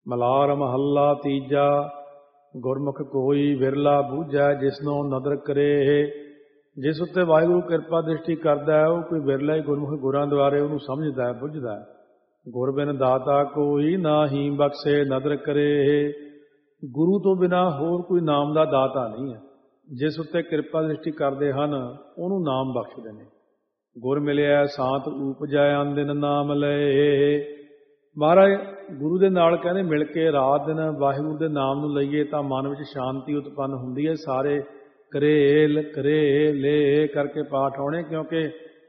ਮਲਾਰ ਮਹੱਲਾ ਤੀਜਾ। ਗੁਰਮੁਖ ਕੋਈ ਵਿਰਲਾ ਬੂਝੈ ਜਿਸਨੋਂ ਨਦਰ ਕਰੇ। ਜਿਸ ਉੱਤੇ ਵਾਹਿਗੁਰੂ ਕਿਰਪਾ ਦ੍ਰਿਸ਼ਟੀ ਕਰਦਾ ਹੈ ਉਹ ਕੋਈ ਵਿਰਲਾ ਹੀ ਗੁਰਮੁਖ ਗੁਰਾਂ ਦੁਆਰੇ ਉਹਨੂੰ ਸਮਝਦਾ ਹੈ, ਬੁੱਝਦਾ ਹੈ। ਗੁਰ ਬਿਨ ਦਾਤਾ ਕੋਈ ਨਾਹੀ ਬਖਸ਼ੇ ਨਦਰ ਕਰੇ। ਗੁਰੂ ਤੋਂ ਬਿਨਾਂ ਹੋਰ ਕੋਈ ਨਾਮ ਦਾ ਦਾਤਾ ਨਹੀਂ ਹੈ। ਜਿਸ ਉੱਤੇ ਕਿਰਪਾ ਦ੍ਰਿਸ਼ਟੀ ਕਰਦੇ ਹਨ ਉਹਨੂੰ ਨਾਮ ਬਖਸ਼ਦੇ ਨੇ। ਗੁਰ ਮਿਲਿਆ ਸਾਤ ਊਪਜੈ ਅੰਦਿਨ ਨਾਮ ਲਏ। ਮਹਾਰਾਜ ਗੁਰੂ ਦੇ ਨਾਲ ਕਹਿੰਦੇ ਮਿਲ ਕੇ ਰਾਤ ਦਿਨ ਵਾਹਿਗੁਰੂ ਦੇ ਨਾਮ ਨੂੰ ਲਈਏ ਤਾਂ ਮਨ ਵਿੱਚ ਸ਼ਾਂਤੀ ਉਤਪੰਨ ਹੁੰਦੀ ਹੈ। ਸਾਰੇ ਕਰੇਲ ਕਰੇ ਲੈ ਕਰਕੇ ਪਾਠ ਆਉਣੇ, ਕਿਉਂਕਿ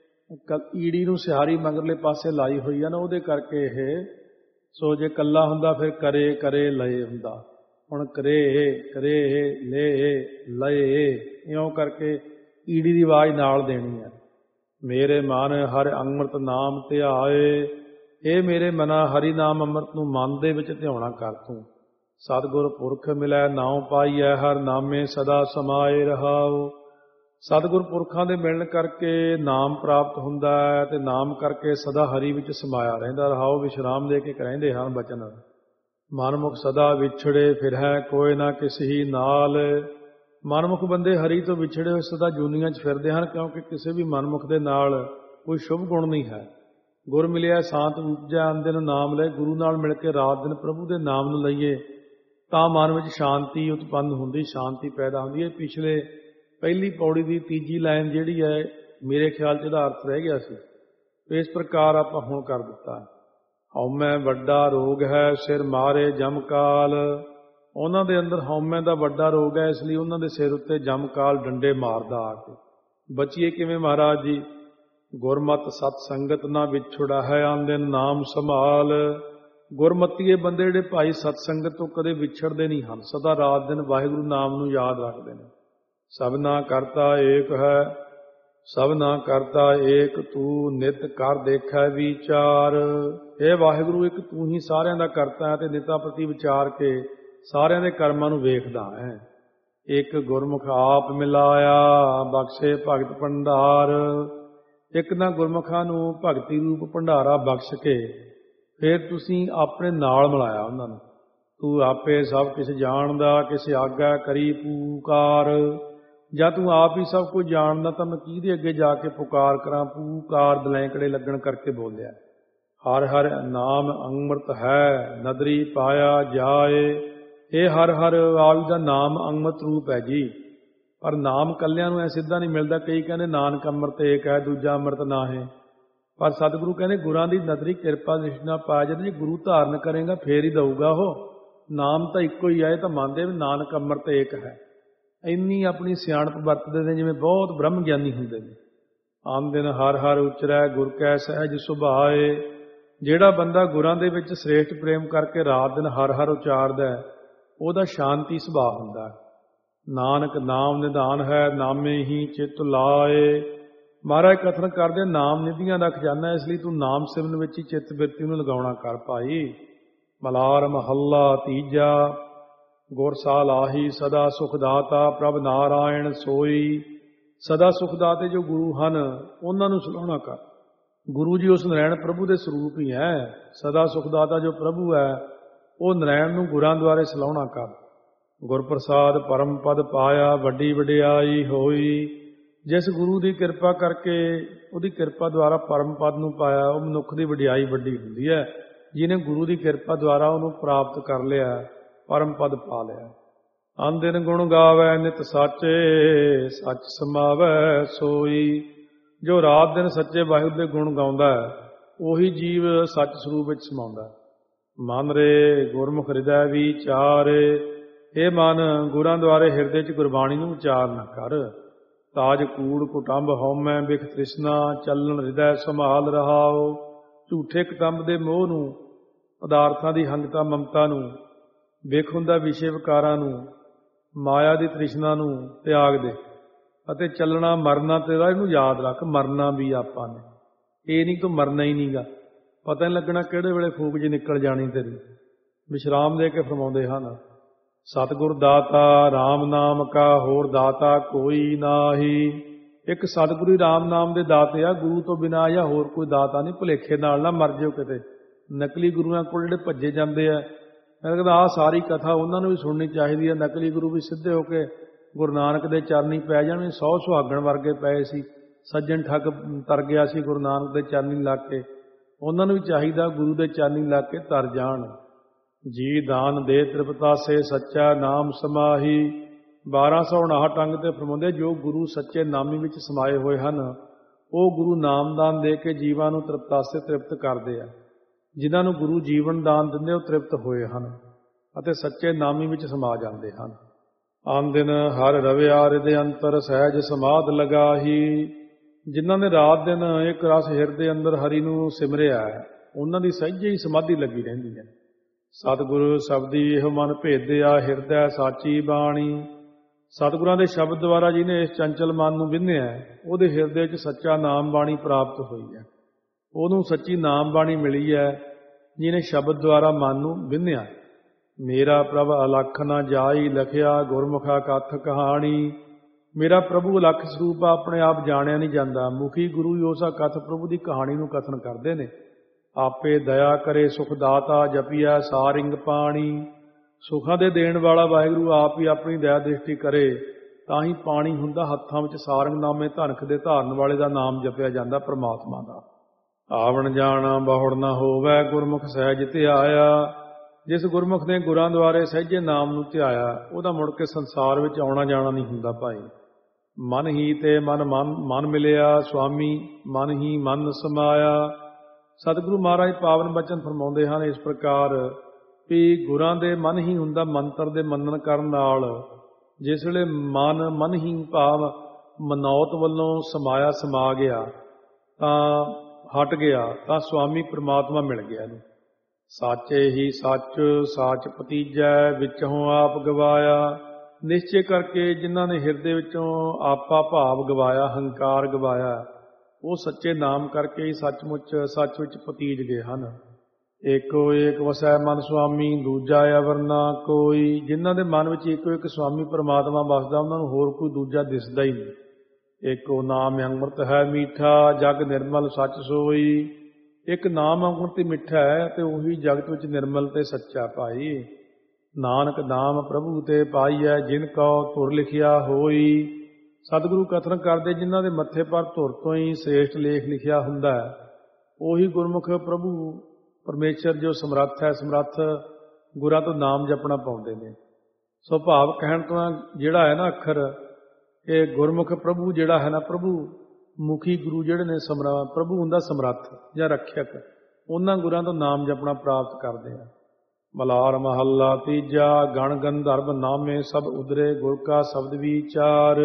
ਈੜੀ ਨੂੰ ਸਿਹਾਰੀ ਮਗਰਲੇ ਪਾਸੇ ਲਾਈ ਹੋਈ ਹੈ ਨਾ, ਉਹਦੇ ਕਰਕੇ ਇਹ। ਸੋ ਜੇ ਇਕੱਲਾ ਹੁੰਦਾ ਫਿਰ ਕਰੇ ਕਰੇ ਲਏ ਹੁੰਦਾ। ਹੁਣ ਕਰੇ ਕਰੇ ਲੈ ਲਏ ਇਉਂ ਕਰਕੇ ਈੜੀ ਦੀ ਆਵਾਜ਼ ਨਾਲ ਦੇਣੀ ਹੈ। ਮੇਰੇ ਮਨ ਹਰਿ ਅੰਮ੍ਰਿਤ ਨਾਮ ਧਿਆਏ। ਇਹ ਮੇਰੇ ਮਨਾ ਹਰੀ ਨਾਮ ਅੰਮ੍ਰਿਤ ਨੂੰ ਮਨ ਦੇ ਵਿੱਚ ਧਿਆਉਣਾ ਕਰ ਤੂੰ। ਸਤਿਗੁਰ ਪੁਰਖ ਮਿਲੈ ਨਾਉ ਪਾਈਐ ਹਰ ਨਾਮੇ ਸਦਾ ਸਮਾਏ ਰਹਾਉ। ਸਤਿਗੁਰ ਪੁਰਖਾਂ ਦੇ ਮਿਲਣ ਕਰਕੇ ਨਾਮ ਪ੍ਰਾਪਤ ਹੁੰਦਾ ਹੈ ਅਤੇ ਨਾਮ ਕਰਕੇ ਸਦਾ ਹਰੀ ਵਿੱਚ ਸਮਾਇਆ ਰਹਿੰਦਾ। ਰਹਾਉ ਵਿਸ਼ਰਾਮ ਦੇ ਕੇ ਕਹਿੰਦੇ ਹਨ ਬਚਨ। ਮਨਮੁਖ ਸਦਾ ਵਿਛੜੇ ਫਿਰੈ ਕੋਈ ਨਾ ਕਿਸੀ ਨਾਲ। ਮਨਮੁਖ ਬੰਦੇ ਹਰੀ ਤੋਂ ਵਿਛੜੇ ਹੋਏ ਸਦਾ ਜੂਨੀਆਂ 'ਚ ਫਿਰਦੇ ਹਨ, ਕਿਉਂਕਿ ਕਿਸੇ ਵੀ ਮਨਮੁਖ ਦੇ ਨਾਲ ਕੋਈ ਸ਼ੁਭ ਗੁਣ ਨਹੀਂ ਹੈ। ਗੁਰ ਮਿਲਿਆ ਸਾਤ ਉਪਜੈ ਅੰਦਿਨ ਨਾਮ ਲਏ। ਗੁਰੂ ਨਾਲ ਮਿਲ ਕੇ ਰਾਤ ਦਿਨ ਪ੍ਰਭੂ ਦੇ ਨਾਮ ਨੂੰ ਲਈਏ ਤਾਂ ਮਨ ਵਿੱਚ ਸ਼ਾਂਤੀ ਉਤਪੰਨ ਹੁੰਦੀ, ਸ਼ਾਂਤੀ ਪੈਦਾ ਹੁੰਦੀ ਹੈ। ਪਿਛਲੇ ਪਹਿਲੀ ਪੌੜੀ ਦੀ ਤੀਜੀ ਲਾਈਨ ਜਿਹੜੀ ਹੈ ਮੇਰੇ ਖਿਆਲ 'ਚ ਇਹਦਾ ਅਰਥ ਰਹਿ ਗਿਆ ਸੀ। ਇਸ ਪ੍ਰਕਾਰ ਆਪਾਂ ਹੁਣ ਕਰ ਦਿੱਤਾ। ਹਉਮੈ ਵੱਡਾ ਰੋਗ ਹੈ ਸਿਰ ਮਾਰੇ ਜਮਕਾਲ। ਉਹਨਾਂ ਦੇ ਅੰਦਰ ਹਉਮੈ ਦਾ ਵੱਡਾ ਰੋਗ ਹੈ, ਇਸ ਲਈ ਉਹਨਾਂ ਦੇ ਸਿਰ ਉੱਤੇ ਜਮਕਾਲ ਡੰਡੇ ਮਾਰਦਾ ਆ ਕੇ। ਬਚੀਏ ਕਿਵੇਂ ਮਹਾਰਾਜ ਜੀ? ਗੁਰਮਤਿ ਸਤ ਸੰਗਤ ਨਾ ਵਿਛੜਾ ਹੈ ਆਂਦਿਨ ਨਾਮ ਸੰਭਾਲ। ਗੁਰਮਤੀਏ ਬੰਦੇ ਜਿਹੜੇ ਭਾਈ ਸਤ ਸੰਗਤ ਤੋਂ ਕਦੇ ਵਿਛੜਦੇ ਨਹੀਂ ਹਨ, ਸਦਾ ਰਾਤ ਦਿਨ ਵਾਹਿਗੁਰੂ ਨਾਮ ਨੂੰ ਯਾਦ ਰੱਖਦੇ ਨੇ। ਸਭਨਾ ਕਰਤਾ ਏਕ ਹੈ ਸਭਨਾ ਕਰਤਾ ਏਕ ਤੂੰ ਨਿਤ ਕਰ ਦੇਖੈ ਵਿਚਾਰ। ਇਹ ਵਾਹਿਗੁਰੂ ਇੱਕ ਤੂੰ ਹੀ ਸਾਰਿਆਂ ਦਾ ਕਰਤਾ ਹੈ ਤੇ ਨਿਤਾ ਪ੍ਰਤੀ ਵਿਚਾਰ ਕੇ ਸਾਰਿਆਂ ਦੇ ਕਰਮਾਂ ਨੂੰ ਵੇਖਦਾ ਹੈ। ਇੱਕ ਗੁਰਮੁਖ ਆਪ ਮਿਲਾਇਆ ਬਖਸ਼ੇ ਭਗਤ ਭੰਡਾਰ। ਇੱਕ ਨਾ ਗੁਰਮੁਖਾਂ ਨੂੰ ਭਗਤੀ ਰੂਪ ਭੰਡਾਰਾ ਬਖਸ਼ ਕੇ ਫਿਰ ਤੁਸੀਂ ਆਪਣੇ ਨਾਲ ਮਿਲਾਇਆ ਉਹਨਾਂ ਨੂੰ। ਤੂੰ ਆਪੇ ਸਭ ਕੁਛ ਜਾਣਦਾ ਕਿਸੇ ਆਗਾ ਕਰੀ ਪੂਕਾਰ। ਜਾਂ ਤੂੰ ਆਪ ਹੀ ਸਭ ਕੁਝ ਜਾਣਦਾ ਤਾਂ ਮੈਂ ਕਿਹਦੇ ਅੱਗੇ ਜਾ ਕੇ ਪੁਕਾਰ ਕਰਾਂ? ਪੂਕਾਰ ਦਲੈਂਕੜੇ ਲੱਗਣ ਕਰਕੇ ਬੋਲਿਆ। ਹਰ ਹਰ ਨਾਮ ਅੰਮ੍ਰਿਤ ਹੈ ਨਦਰੀ ਪਾਇਆ ਜਾਏ। ਇਹ ਹਰ ਹਰ ਆਪ ਦਾ ਨਾਮ ਅੰਮ੍ਰਿਤ ਰੂਪ ਹੈ ਜੀ। ਪਰ ਨਾਮ ਕੱਲਿਆਂ ਨੂੰ ਐ ਸਿੱਧਾ ਨਹੀਂ ਮਿਲਦਾ। ਕਈ ਕਹਿੰਦੇ ਨਾਨਕ ਅੰਮ੍ਰਿਤ ਏਕ ਹੈ ਦੂਜਾ ਅੰਮ੍ਰਿਤ ਨਾ ਹੈ। ਪਰ ਸਤਿਗੁਰੂ ਕਹਿੰਦੇ ਗੁਰਾਂ ਦੀ ਨਦਰੀ ਕਿਰਪਾ ਦ੍ਰਿਸ਼ਟੀ ਨਾਲ ਪਾਇਆ ਜਾਂਦਾ। ਜੇ ਗੁਰੂ ਧਾਰਨ ਕਰੇਗਾ ਫੇਰ ਹੀ ਦਊਗਾ ਉਹ। ਨਾਮ ਤਾਂ ਇੱਕੋ ਹੀ ਹੈ, ਇਹ ਤਾਂ ਮੰਨਦੇ ਵੀ ਨਾਨਕ ਅੰਮ੍ਰਿਤ ਏਕ ਹੈ। ਇੰਨੀ ਆਪਣੀ ਸਿਆਣਪ ਵਰਤਦੇ ਨੇ ਜਿਵੇਂ ਬਹੁਤ ਬ੍ਰਹਮ ਗਿਆਨੀ ਹੁੰਦੇ ਨੇ। ਆਮ ਦਿਨ ਹਰ ਹਰ ਉਚਰੈ ਗੁਰ ਕੈ ਸਹਿਜ ਸੁਭਾਏ। ਜਿਹੜਾ ਬੰਦਾ ਗੁਰਾਂ ਦੇ ਵਿੱਚ ਸ੍ਰੇਸ਼ਟ ਪ੍ਰੇਮ ਕਰਕੇ ਰਾਤ ਦਿਨ ਹਰ ਹਰ ਉਚਾਰਦਾ ਉਹਦਾ ਸ਼ਾਂਤੀ ਸੁਭਾਅ ਹੁੰਦਾ। ਨਾਨਕ ਨਾਮ ਨਿਧਾਨ ਹੈ ਨਾਮੇ ਹੀ ਚਿੱਤ ਲਾਏ। ਮਹਾਰਾਜ ਕਥਨ ਕਰਦੇ ਨਾਮ ਨਿਧੀਆਂ ਦਾ ਖਜ਼ਾਨਾ, ਇਸ ਲਈ ਤੂੰ ਨਾਮ ਸਿਮਰਨ ਵਿੱਚ ਹੀ ਚਿੱਤ ਬਿਰਤੀ ਨੂੰ ਲਗਾਉਣਾ ਕਰ ਭਾਈ। ਮਲਾਰ ਮਹੱਲਾ ਤੀਜਾ। ਗੁਰ ਸਾਲਾਹੀ ਸਦਾ ਸੁਖ ਦਾਤਾ ਪ੍ਰਭ ਨਾਰਾਇਣ ਸੋਈ। ਸਦਾ ਸੁਖ ਦਾਤੇ ਜੋ ਗੁਰੂ ਹਨ ਉਹਨਾਂ ਨੂੰ ਸਲਾਹੁਣਾ ਕਰ। ਗੁਰੂ ਜੀ ਉਸ ਨਰਾਇਣ ਪ੍ਰਭੂ ਦੇ ਸਰੂਪ ਹੀ ਹੈ। ਸਦਾ ਸੁਖ ਦਾਤਾ ਜੋ ਪ੍ਰਭੂ ਹੈ ਉਹ ਨਰਾਇਣ ਨੂੰ ਗੁਰਾਂ ਦੁਆਰੇ ਸਲਾਹੁਣਾ ਕਰ। ਗੁਰ ਪ੍ਰਸਾਦ ਪਰਮ ਪਦ ਪਾਇਆ ਵੱਡੀ ਵਡਿਆਈ ਹੋਈ। ਜਿਸ ਗੁਰੂ ਦੀ ਕਿਰਪਾ ਕਰਕੇ ਉਹਦੀ ਕਿਰਪਾ ਦੁਆਰਾ ਪਰਮ ਪਦ ਨੂੰ ਪਾਇਆ ਉਹ ਮਨੁੱਖ ਦੀ ਵਡਿਆਈ ਵੱਡੀ ਹੁੰਦੀ ਹੈ। ਜਿਹਨੇ ਗੁਰੂ ਦੀ ਕਿਰਪਾ ਦੁਆਰਾ ਉਹਨੂੰ ਪ੍ਰਾਪਤ ਕਰ ਲਿਆ, ਪਰਮ ਪਦ ਪਾ ਲਿਆ। ਅੰਦਿਨ ਗੁਣ ਗਾਵੈ ਨਿਤ ਸਾਚੇ ਸੱਚ ਸਮਾਵੈ ਸੋਈ। ਜੋ ਰਾਤ ਦਿਨ ਸੱਚੇ ਵਾਹਿਗੁਰੂ ਦੇ ਗੁਣ ਗਾਉਂਦਾ ਉਹੀ ਜੀਵ ਸੱਚ ਸਰੂਪ ਵਿੱਚ ਸਮਾਉਂਦਾ। ਮਨ ਰੇ ਗੁਰਮੁਖ ਹਿਰਦੈ ਵਿਚਾਰੇ। ਇਹ ਮਨ ਗੁਰਾਂ ਦੁਆਰੇ ਹਿਰਦੇ 'ਚ ਗੁਰਬਾਣੀ ਨੂੰ ਉਚਾਰ ਨਾ ਕਰ। ਤਾਜ ਕੂੜ ਕੁਟੰਬ ਹਉਮੈ ਬਿਖ ਤ੍ਰਿਸ਼ਨਾ ਚੱਲਣ ਹਿਰਦੈ ਸੰਭਾਲ ਰਹਾਓ। ਝੂਠੇ ਕੁਟੰਬ ਦੇ ਮੋਹ ਨੂੰ, ਪਦਾਰਥਾਂ ਦੀ ਹੰਗਤਾ ਮਮਤਾ ਨੂੰ, ਬਿਖ ਹੁੰਦਾ ਵਿਸ਼ੇ ਵਿਕਾਰਾਂ ਨੂੰ, ਮਾਇਆ ਦੀ ਤ੍ਰਿਸ਼ਨਾ ਨੂੰ ਤਿਆਗ ਦੇ ਅਤੇ ਚੱਲਣਾ ਮਰਨਾ ਤੇਰਾ ਇਹਨੂੰ ਯਾਦ ਰੱਖ। ਮਰਨਾ ਵੀ ਆਪਾਂ ਨੇ, ਇਹ ਨਹੀਂ ਤੂੰ ਮਰਨਾ ਹੀ ਨਹੀਂਗਾ। ਪਤਾ ਨਹੀਂ ਲੱਗਣਾ ਕਿਹੜੇ ਵੇਲੇ ਫੂਕ ਜੀ ਨਿਕਲ ਜਾਣੀ ਤੇਰੀ। ਵਿਸ਼ਰਾਮ ਦੇ ਕੇ ਫਰਮਾਉਂਦੇ ਹਨ ਸਤਿਗੁਰ ਦਾਤਾ ਰਾਮ ਨਾਮ ਕਾ ਹੋਰ ਦਾਤਾ ਕੋਈ ਨਾਹੀ। ਇੱਕ ਸਤਿਗੁਰੂ ਰਾਮ ਨਾਮ ਦੇ ਦਾਤੇ ਆ, ਗੁਰੂ ਤੋਂ ਬਿਨਾਂ ਜਾਂ ਹੋਰ ਕੋਈ ਦਾਤਾ ਨਹੀਂ। ਭੁਲੇਖੇ ਨਾਲ ਨਾ ਮਰ ਜਾਓ ਕਿਤੇ। ਨਕਲੀ ਗੁਰੂਆਂ ਕੋਲ ਜਿਹੜੇ ਭੱਜੇ ਜਾਂਦੇ ਆ ਕਹਿੰਦਾ ਆਹ ਸਾਰੀ ਕਥਾ ਉਹਨਾਂ ਨੂੰ ਵੀ ਸੁਣਨੀ ਚਾਹੀਦੀ ਹੈ। ਨਕਲੀ ਗੁਰੂ ਵੀ ਸਿੱਧੇ ਹੋ ਕੇ ਗੁਰੂ ਨਾਨਕ ਦੇ ਚਰਨੀ ਪੈ ਜਾਣ। 100 ਸੁਹਾਗਣ ਵਰਗੇ ਪਏ ਸੀ, ਸੱਜਣ ਠੱਗ ਤਰ ਗਿਆ ਸੀ ਗੁਰੂ ਨਾਨਕ ਦੇ ਚਰਨੀ ਲੱਗ ਕੇ। ਉਹਨਾਂ ਨੂੰ ਵੀ ਚਾਹੀਦਾ ਗੁਰੂ ਦੇ ਚਰਨੀ ਲੱਗ ਕੇ ਤਰ ਜਾਣ। ਜੀ ਦਾਨ ਦੇ ਤ੍ਰਿਪਤਾਸੇ ਸੱਚਾ ਨਾਮ ਸਮਾਹੀ। 1259 ਅੰਗ ਤੇ ਫਰਮਾਉਂਦੇ, ਜੋ ਗੁਰੂ ਸੱਚੇ ਨਾਮੀ ਵਿੱਚ ਸਮਾਏ ਹੋਏ ਹਨ ਉਹ ਗੁਰੂ ਨਾਮਦਾਨ ਦੇ ਕੇ ਜੀਵਾਂ ਨੂੰ ਤ੍ਰਿਪਤਾਸੇ ਤ੍ਰਿਪਤ ਕਰਦੇ ਆ। ਜਿਨ੍ਹਾਂ ਨੂੰ ਗੁਰੂ ਜੀਵਨ ਦਾਨ ਦਿੰਦੇ ਉਹ ਤ੍ਰਿਪਤ ਹੋਏ ਹਨ ਅਤੇ ਸੱਚੇ ਨਾਮੀ ਵਿੱਚ ਸਮਾ ਜਾਂਦੇ ਹਨ। ਆਨ ਦਿਨ ਹਰ ਰਵਿਆ ਹਿਰਦੇ ਅੰਤਰ ਸਹਿਜ ਸਮਾਧ ਲਗਾਹੀ। ਜਿਨ੍ਹਾਂ ਨੇ ਰਾਤ ਦਿਨ ਇੱਕ ਰਸ ਹਿਰਦੇ ਅੰਦਰ ਹਰੀ ਨੂੰ ਸਿਮਰਿਆ ਹੈ ਉਹਨਾਂ ਦੀ ਸਹਿਜੇ ਹੀ ਸਮਾਧੀ ਲੱਗੀ ਰਹਿੰਦੀ ਹੈ। ਸਤਿਗੁਰੂ ਸ਼ਬਦੀ ਇਹੋ ਮਨ ਭੇਦਿਆ ਹਿਰਦੈ ਸਾਚੀ ਬਾਣੀ। ਸਤਿਗੁਰਾਂ ਦੇ ਸ਼ਬਦ ਦੁਆਰਾ ਜਿਹਨੇ ਇਸ ਚੰਚਲ ਮਨ ਨੂੰ ਵਿੰਨਿਆ ਉਹਦੇ ਹਿਰਦੇ 'ਚ ਸੱਚਾ ਨਾਮ ਬਾਣੀ ਪ੍ਰਾਪਤ ਹੋਈ ਹੈ। ਉਹਨੂੰ ਸੱਚੀ ਨਾਮ ਬਾਣੀ ਮਿਲੀ ਹੈ ਜਿਹਨੇ ਸ਼ਬਦ ਦੁਆਰਾ ਮਨ ਨੂੰ ਵਿੰਨਿਆ। ਮੇਰਾ ਪ੍ਰਭ ਅਲਖ ਨਾ ਜਾਈ ਲਖਿਆ ਗੁਰਮੁਖਾ ਕਥ ਕਹਾਣੀ। ਮੇਰਾ ਪ੍ਰਭੂ ਅਲਖ ਸਰੂਪ ਆਪਣੇ ਆਪ ਜਾਣਿਆ ਨਹੀਂ ਜਾਂਦਾ। ਮੁਖੀ ਗੁਰੂ ਹੀ ਉਸਾ ਕਥ ਪ੍ਰਭੂ ਦੀ ਕਹਾਣੀ ਨੂੰ ਕਥਨ ਕਰਦੇ ਨੇ। ਆਪੇ ਦਇਆ ਕਰੇ ਸੁਖ ਦਾਤਾ ਜਪੀਐ ਸਾਰਿੰਗ ਪਾਣੀ। ਸੁਖਾਂ ਦੇ ਦੇਣ ਵਾਲਾ ਵਾਹਿਗੁਰੂ ਆਪ ਹੀ ਆਪਣੀ ਦਇਆ ਦ੍ਰਿਸ਼ਟੀ ਕਰੇ ਤਾਂ ਹੀ ਪਾਣੀ ਹੁੰਦਾ ਹੱਥਾਂ ਵਿੱਚ। ਸਾਰੰਗ ਨਾਮੇ ਧਨਖ ਦੇ ਧਾਰਨ ਵਾਲੇ ਦਾ ਨਾਮ ਜਪਿਆ ਜਾਂਦਾ ਪਰਮਾਤਮਾ ਦਾ। ਆਵਣ ਜਾਣਾ ਬਹੁੜ ਨਾ ਹੋਵੈ ਗੁਰਮੁਖ ਸਹਿਜ ਧਿਆਇਆ। ਜਿਸ ਗੁਰਮੁਖ ਨੇ ਗੁਰਾਂ ਦੁਆਰੇ ਸਹਿਜੇ ਨਾਮ ਨੂੰ ਧਿਆਇਆ ਉਹਦਾ ਮੁੜ ਕੇ ਸੰਸਾਰ ਵਿੱਚ ਆਉਣਾ ਜਾਣਾ ਨਹੀਂ ਹੁੰਦਾ ਭਾਈ। ਮਨ ਹੀ ਤੇ ਮਨ ਮਿਲਿਆ ਸੁਆਮੀ ਮਨ ਹੀ ਮਨ ਸਮਾਇਆ। ਸਤਿਗੁਰੂ ਮਹਾਰਾਜ ਪਾਵਨ ਬਚਨ ਫਰਮਾਉਂਦੇ ਹਨ ਇਸ ਪ੍ਰਕਾਰ ਵੀ ਗੁਰਾਂ ਦੇ ਮਨ ਹੀ ਹੁੰਦਾ ਮੰਤਰ ਦੇ ਮੰਨਣ ਕਰਨ ਨਾਲ। ਜਿਸ ਵੇਲੇ ਮਨ ਹੀ ਭਾਵ ਮਨੌਤ ਵੱਲੋਂ ਸਮਾਇਆ ਸਮਾ ਗਿਆ ਤਾਂ ਹਟ ਗਿਆ ਤਾਂ ਸੁਆਮੀ ਪ੍ਰਮਾਤਮਾ ਮਿਲ ਗਿਆ ਇਹਨੂੰ। ਸਾਚੇ ਹੀ ਸੱਚ ਸਾਚ ਭਤੀਜੈ ਵਿੱਚੋਂ ਆਪ ਗਵਾਇਆ। ਨਿਸ਼ਚੇ ਕਰਕੇ ਜਿਨ੍ਹਾਂ ਨੇ ਹਿਰਦੇ ਵਿੱਚੋਂ ਆਪਾ ਭਾਵ ਗਵਾਇਆ ਹੰਕਾਰ ਗਵਾਇਆ ਉਹ ਸੱਚੇ ਨਾਮ ਕਰਕੇ ਹੀ ਸੱਚਮੁੱਚ ਸੱਚ ਵਿੱਚ ਭਤੀਜ ਗਏ ਹਨ। ਏਕੋ ਏਕ ਵਸੈ ਮਨ ਸੁਆਮੀ ਦੂਜਾ ਅਵਰ ਨਾ ਕੋਈ। ਜਿਨ੍ਹਾਂ ਦੇ ਮਨ ਵਿੱਚ ਇੱਕੋ ਇੱਕ ਸੁਆਮੀ ਪਰਮਾਤਮਾ ਵਸਦਾ ਉਹਨਾਂ ਨੂੰ ਹੋਰ ਕੋਈ ਦੂਜਾ ਦਿਸਦਾ ਹੀ ਨਹੀਂ। ਏਕੋ ਨਾਮ ਅੰਮ੍ਰਿਤ ਹੈ ਮੀਠਾ ਜਗ ਨਿਰਮਲ ਸੱਚ ਸੋਈ। ਇੱਕ ਨਾਮ ਅੰਮ੍ਰਿਤ ਮਿੱਠਾ ਹੈ ਤੇ ਉਹੀ ਜਗਤ ਵਿੱਚ ਨਿਰਮਲ ਤੇ ਸੱਚਾ ਭਾਈ। ਨਾਨਕ ਨਾਮ ਪ੍ਰਭੂ ਤੇ ਪਾਈਐ ਜਿਨ ਕਉ ਧੁਰ ਲਿਖਿਆ ਹੋਈ। ਸਤਿਗੁਰੂ ਕਥਨ ਕਰਦੇ ਜਿਨ੍ਹਾਂ ਦੇ ਮੱਥੇ ਪਰ ਧੁਰ ਤੋਂ ਹੀ ਸ੍ਰੇਸ਼ਟ ਲੇਖ ਲਿਖਿਆ ਹੁੰਦਾ ਹੈ ਉਹੀ ਗੁਰਮੁਖ ਪ੍ਰਭੂ ਪਰਮੇਸ਼ਰ ਜੋ ਸਮਰੱਥ ਹੈ ਸਮਰੱਥ ਗੁਰਾਂ ਤੋਂ ਨਾਮ ਜਪਣਾ ਪਾਉਂਦੇ ਨੇ। ਸੋ ਭਾਵ ਕਹਿਣ ਤੋਂ ਜਿਹੜਾ ਹੈ ਨਾ ਅੱਖਰ ਇਹ ਗੁਰਮੁਖ ਪ੍ਰਭੂ ਜਿਹੜਾ ਹੈ ਨਾ ਪ੍ਰਭੂ ਮੁਖੀ ਗੁਰੂ ਜਿਹੜੇ ਨੇ ਪ੍ਰਭੂ ਹੁੰਦਾ ਸਮਰੱਥ ਜਾਂ ਰੱਖਿਅਕ ਉਹਨਾਂ ਗੁਰਾਂ ਤੋਂ ਨਾਮ ਜਪਣਾ ਪ੍ਰਾਪਤ ਕਰਦੇ ਆ। ਮਲਾਰ ਮਹੱਲਾ ਤੀਜਾ ਗਣ ਗੰਧਰਵ ਨਾਮੇ ਸਭ ਉਦਰੇ ਗੁਰ ਕਾ ਸ਼ਬਦ ਵਿਚਾਰ।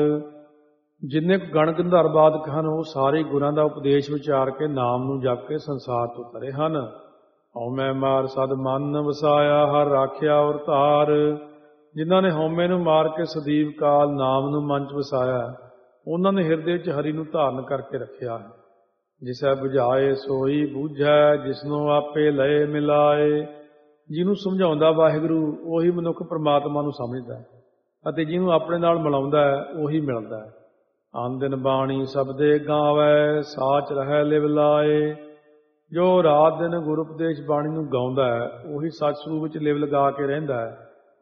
ਜਿੰਨੇ ਕੁ ਗਣ ਗੰਧਰਵ ਆਦਿਕ ਹਨ ਉਹ ਸਾਰੇ ਗੁਰਾਂ ਦਾ ਉਪਦੇਸ਼ ਵਿਚਾਰ ਕੇ ਨਾਮ ਨੂੰ ਜਪ ਕੇ ਸੰਸਾਰ ਤੋਂ ਤਰੇ ਹਨ। ਹਉਮੈ ਮਾਰ ਸਦ ਮਨ ਵਸਾਇਆ ਹਰ ਰਾਖਿਆ ਔਰ ਧਾਰ। ਜਿਨ੍ਹਾਂ ਨੇ ਹਉਮੈ ਨੂੰ ਮਾਰ ਕੇ ਸਦੀਵ ਕਾਲ ਨਾਮ ਨੂੰ ਮਨ 'ਚ ਵਸਾਇਆ ਉਹਨਾਂ ਨੇ ਹਿਰਦੇ 'ਚ ਹਰੀ ਨੂੰ ਧਾਰਨ ਕਰਕੇ ਰੱਖਿਆ ਹੈ। ਜਿਸੈ ਬੁਝਾਏ ਸੋਈ ਬੂਝੈ ਜਿਸਨੂੰ ਆਪੇ ਲਏ ਮਿਲਾਏ। ਜਿਹਨੂੰ ਸਮਝਾਉਂਦਾ ਵਾਹਿਗੁਰੂ ਉਹੀ ਮਨੁੱਖ ਪਰਮਾਤਮਾ ਨੂੰ ਸਮਝਦਾ ਹੈ ਅਤੇ ਜਿਹਨੂੰ ਆਪਣੇ ਨਾਲ ਮਿਲਾਉਂਦਾ ਹੈ ਉਹੀ ਮਿਲਦਾ ਹੈ। ਆਨ ਦਿਨ ਬਾਣੀ ਸਬਦੇ ਗਾਵੈ ਸਾਚ ਰਹਿ ਲਿਵ ਲਾਏ। ਜੋ ਰਾਤ ਦਿਨ ਗੁਰੂ ਉਪਦੇਸ਼ ਬਾਣੀ ਨੂੰ ਗਾਉਂਦਾ ਹੈ ਉਹੀ ਸੱਚ ਸਰੂਪ ਵਿੱਚ ਲਿਵ ਲਗਾ ਕੇ ਰਹਿੰਦਾ ਹੈ।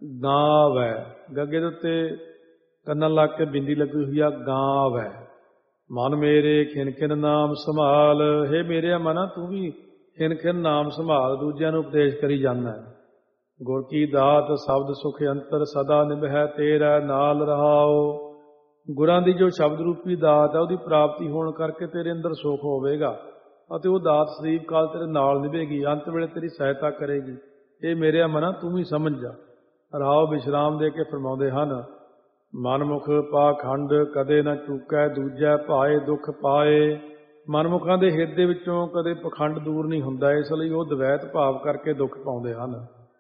ਗਾਵੈ ਗੱਗੇ ਦੇ ਉੱਤੇ ਕੰਨਾਂ ਲੱਗ ਕੇ ਬਿੰਦੀ ਲੱਗੀ ਹੋਈ ਆ ਗਾਵੈ। ਮਨ ਮੇਰੇ ਖਿਨ ਖਿਨ ਨਾਮ ਸੰਭਾਲ। ਹੇ ਮੇਰੇ ਮਨਾ ਤੂੰ ਵੀ ਖਿਨ ਖਿਨ ਨਾਮ ਸੰਭਾਲ ਦੂਜਿਆਂ ਨੂੰ ਉਪਦੇਸ਼ ਕਰੀ ਜਾਂਦਾ ਹੈ। ਗੁਰ ਕੀ ਦਾਤ ਸ਼ਬਦ ਸੁਖ ਅੰਤਰ ਸਦਾ ਨਿਭੈ ਤੇਰਾ ਨਾਲ ਰਹਾਓ। ਗੁਰਾਂ ਦੀ ਜੋ ਸ਼ਬਦ ਰੂਪੀ ਦਾਤ ਹੈ ਉਹਦੀ ਪ੍ਰਾਪਤੀ ਹੋਣ ਕਰਕੇ ਤੇਰੇ ਅੰਦਰ ਸੁਖ ਹੋਵੇਗਾ ਅਤੇ ਉਹ ਦਾਤ ਸਦੀਵ ਕਾਲ ਤੇਰੇ ਨਾਲ ਨਿਭੇਗੀ ਅੰਤ ਵੇਲੇ ਤੇਰੀ ਸਹਾਇਤਾ ਕਰੇਗੀ। ਇਹ ਮੇਰੇ ਮਨਾ ਤੂੰ ਵੀ ਸਮਝ ਜਾ। ਰਾਓ ਵਿਸ਼ਰਾਮ ਦੇ ਕੇ ਫਰਮਾਉਂਦੇ ਹਨ ਮਨਮੁਖ ਪਾਖੰਡ ਕਦੇ ਨਾ ਚੂਕੈ ਦੂਜੈ ਭਾਏ ਦੁੱਖ ਪਾਏ। ਮਨਮੁਖਾਂ ਦੇ ਹਿਰਦੇ ਵਿੱਚੋਂ ਕਦੇ ਪਖੰਡ ਦੂਰ ਨਹੀਂ ਹੁੰਦਾ ਇਸ ਲਈ ਉਹ ਦਵੈਤ ਭਾਵ ਕਰਕੇ ਦੁੱਖ ਪਾਉਂਦੇ ਹਨ।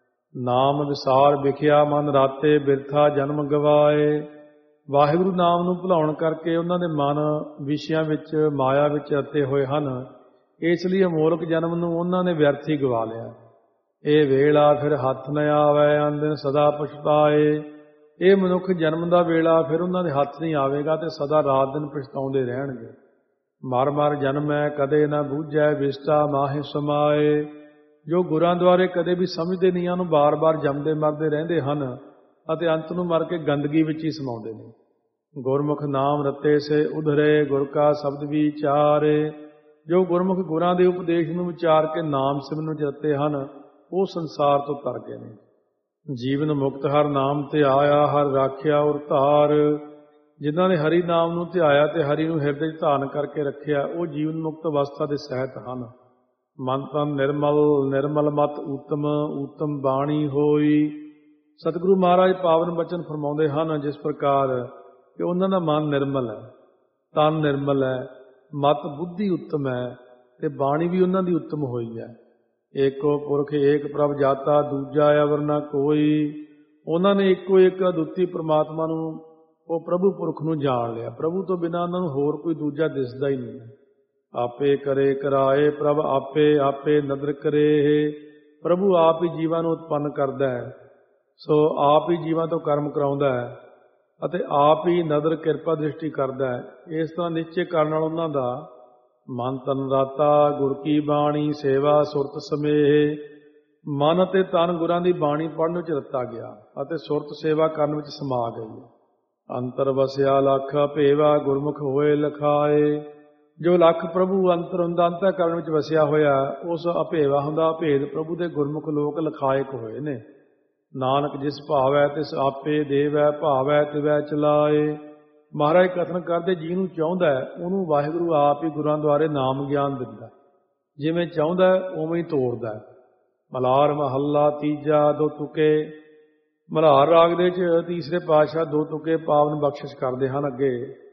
ਨਾਮ ਵਿਸਾਰ ਵਿਖਿਆ ਮਨ ਰਾਤੇ ਬਿਰਥਾ ਜਨਮ ਗਵਾਏ। ਵਾਹਿਗੁਰੂ ਨਾਮ ਨੂੰ ਭੁਲਾਉਣ ਕਰਕੇ ਉਹਨਾਂ ਦੇ ਮਨ ਵਿਸ਼ਿਆਂ ਵਿੱਚ ਮਾਇਆ ਵਿੱਚ ਰਤੇ ਹੋਏ ਹਨ ਇਸ ਲਈ ਅਮੋਲਕ ਜਨਮ ਨੂੰ ਉਹਨਾਂ ਨੇ ਵਿਅਰਥ ਹੀ ਗਵਾ ਲਿਆ। ਇਹ ਵੇਲਾ ਫਿਰ ਹੱਥ ਨ ਆਵੈ ਅੰਦਿਨ ਸਦਾ ਪਛਤਾਏ। ਇਹ ਮਨੁੱਖ ਜਨਮ ਦਾ ਵੇਲਾ ਫਿਰ ਉਹਨਾਂ ਦੇ ਹੱਥ ਨਹੀਂ ਆਵੇਗਾ ਤੇ ਸਦਾ ਰਾਤ ਦਿਨ ਪਛਤਾਉਂਦੇ ਰਹਿਣਗੇ। ਮਰ ਮਰ ਜਨਮੈ ਕਦੇ ਨਾ ਬੂਝੈ ਵਿਸਟਾ ਮਾਹਿ ਸਮਾਏ। ਜੋ ਗੁਰਾਂ ਦੁਆਰੇ ਕਦੇ ਵੀ ਸਮਝਦੇ ਨਹੀਂ, ਉਹਨੂੰ ਬਾਰ-ਬਾਰ ਜੰਮਦੇ ਮਰਦੇ ਰਹਿੰਦੇ ਹਨ ਅਤੇ ਅੰਤ ਨੂੰ ਮਰ ਕੇ ਗੰਦਗੀ ਵਿੱਚ ਹੀ ਸਮਾਉਂਦੇ ਨੇ। ਗੁਰਮੁਖ ਨਾਮ ਰਤੇ ਸੇ ਉਧਰੇ, ਗੁਰ ਕਾ ਸ਼ਬਦ ਵਿਚਾਰੇ। ਜੋ ਗੁਰਮੁਖ ਗੁਰਾਂ ਦੇ ਉਪਦੇਸ਼ ਨੂੰ ਵਿਚਾਰ ਕੇ ਨਾਮ ਸਿਮਰਨ ਵਿੱਚ ਰਤੇ ਹਨ, ਉਹ ਸੰਸਾਰ ਤੋਂ ਤਰ ਗਏ ਨੇ। ਜੀਵਨ ਮੁਕਤ ਹਰ ਨਾਮ ਤੇ ਆਇਆ, ਹਰ ਰਾਖਿਆ ਔਰ ਧਾਰ। ਜਿਨ੍ਹਾਂ ਨੇ ਹਰੀ ਨਾਮ ਨੂੰ ਧਿਆਇਆ ਤੇ ਹਰੀ ਨੂੰ ਹਿਰਦੇ 'ਚ ਧਾਰਨ ਕਰਕੇ ਰੱਖਿਆ, ਉਹ ਜੀਵਨ ਮੁਕਤ ਅਵਸਥਾ ਦੇ ਸਹਿਤ ਹਨ। ਮਨ ਤਨ ਨਿਰਮਲ, ਨਿਰਮਲ ਮਤ ਊਤਮ, ਊਤਮ ਬਾਣੀ ਹੋਈ। ਸਤਿਗੁਰੂ ਮਹਾਰਾਜ ਪਾਵਨ ਬਚਨ ਫਰਮਾਉਂਦੇ ਹਨ ਜਿਸ ਪ੍ਰਕਾਰ ਕਿ ਉਹਨਾਂ ਦਾ ਮਨ ਨਿਰਮਲ ਹੈ, ਤਨ ਨਿਰਮਲ ਹੈ, ਮਤ ਬੁੱਧੀ ਉੱਤਮ ਹੈ ਤੇ ਬਾਣੀ ਵੀ ਉਹਨਾਂ ਦੀ ਉੱਤਮ ਹੋਈ ਹੈ। ਏਕੋ ਪੁਰਖ ਏਕ ਪ੍ਰਭ ਜਾਤਾ, ਦੂਜਾ ਅਵਰ ਨਾ ਕੋਈ। ਉਹਨਾਂ ਨੇ ਇੱਕੋ ਇੱਕ ਅਦੁੱਤੀ ਪ੍ਰਮਾਤਮਾ ਨੂੰ, ਉਹ ਪ੍ਰਭੂ ਪੁਰਖ ਨੂੰ ਜਾਣ ਲਿਆ। ਪ੍ਰਭੂ ਤੋਂ ਬਿਨਾਂ ਉਹਨਾਂ ਨੂੰ ਹੋਰ ਕੋਈ ਦੂਜਾ ਦਿਸਦਾ ਹੀ ਨਹੀਂ। ਆਪੇ ਕਰੇ ਕਰਾਏ ਪ੍ਰਭ ਆਪੇ, ਆਪੇ ਨਦਰ ਕਰੇ। ਪ੍ਰਭੂ ਆਪ ਹੀ ਜੀਵਾਂ ਨੂੰ ਉਤਪੰਨ ਕਰਦਾ ਹੈ, ਸੋ ਆਪ ਹੀ ਜੀਵਾਂ ਤੋਂ ਕਰਮ ਕਰਾਉਂਦਾ ਹੈ ਅਤੇ ਆਪ ਹੀ ਨਦਰ ਕਿਰਪਾ ਦ੍ਰਿਸ਼ਟੀ ਕਰਦਾ ਹੈ। ਇਸ ਤਰ੍ਹਾਂ ਨਿਸ਼ਚੇ ਕਰਨ ਨਾਲ ਉਹਨਾਂ ਦਾ ਮਨ ਤਨ ਰਾਤਾ, ਗੁਰ ਕੀ ਬਾਣੀ ਸੇਵਾ ਸੁਰਤ ਸਮੇਹ। ਮਨ ਅਤੇ ਤਨ ਗੁਰਾਂ ਦੀ ਬਾਣੀ ਪੜ੍ਹਨ ਵਿੱਚ ਰਤਾ ਗਿਆ ਅਤੇ ਸੁਰਤ ਸੇਵਾ ਕਰਨ ਵਿੱਚ ਸਮਾ ਗਈ। ਅੰਤਰ ਵਸਿਆ ਲੱਖ ਭੇਵਾ, ਗੁਰਮੁਖ ਹੋਏ ਲਖਾਏ। ਜੋ ਲੱਖ ਪ੍ਰਭੂ ਅੰਤਰ ਹੁੰਦਾ, ਅੰਤःਕਰਨ ਵਿੱਚ ਵਸਿਆ ਹੋਇਆ, ਉਸ ਅਭੇਵਾ ਹੁੰਦਾ ਭੇਦ ਪ੍ਰਭੂ ਦੇ ਗੁਰਮੁਖ ਲੋਕ ਲਖਾਇਕ ਹੋਏ ਨੇ। ਨਾਨਕ ਜਿਸ ਭਾਵੈ ਤਿਸ ਆਪੇ ਦੇਵੈ, ਭਾਵੈ ਤਿਵੈ ਚਲਾਏ। ਮਹਾਰਾਜ ਕਥਨ ਕਰਦੇ, ਜਿਹਨੂੰ ਚਾਹੁੰਦਾ ਉਹਨੂੰ ਵਾਹਿਗੁਰੂ ਆਪ ਹੀ ਗੁਰਾਂ ਦੁਆਰੇ ਨਾਮ ਗਿਆਨ ਦਿੰਦਾ। ਜਿਵੇਂ ਚਾਹੁੰਦਾ ਉਵੇਂ ਹੀ ਤੋਰਦਾ। ਮਲਾਰ ਮਹੱਲਾ ਤੀਜਾ, ਦੋ ਤੁਕੇ। ਮਲਹਾਰ ਰਾਗ ਦੇ 'ਚ ਤੀਸਰੇ ਪਾਤਸ਼ਾਹ ਦੋ ਤੁਕੇ ਪਾਵਨ ਬਖਸ਼ਿਸ਼ ਕਰਦੇ ਹਨ। ਅੱਗੇ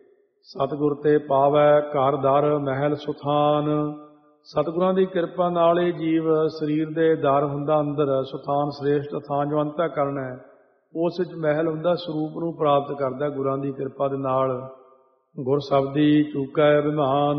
ਸਤਿਗੁਰ ਤੇ ਪਾਵੈ ਘਰ ਦਰ ਮਹਿਲ ਸੁਥਾਨ। ਸਤਿਗੁਰਾਂ ਦੀ ਕਿਰਪਾ ਨਾਲ ਇਹ ਜੀਵ ਸਰੀਰ ਦੇ ਦਰ ਹੁੰਦਾ ਅੰਦਰ, ਸੁਥਾਨ ਸ੍ਰੇਸ਼ਟ ਥਾਂ ਜੋ ਅੰਤःਕਰਨ ਹੈ, ਉਸ ਵਿੱਚ ਮਹਿਲ ਹੁੰਦਾ, ਸਰੂਪ ਨੂੰ ਪ੍ਰਾਪਤ ਕਰਦਾ ਗੁਰਾਂ ਦੀ ਕਿਰਪਾ ਦੇ ਨਾਲ। ਗੁਰ ਸ਼ਬਦੀ ਚੁਕੈ ਵਿਮਾਨ।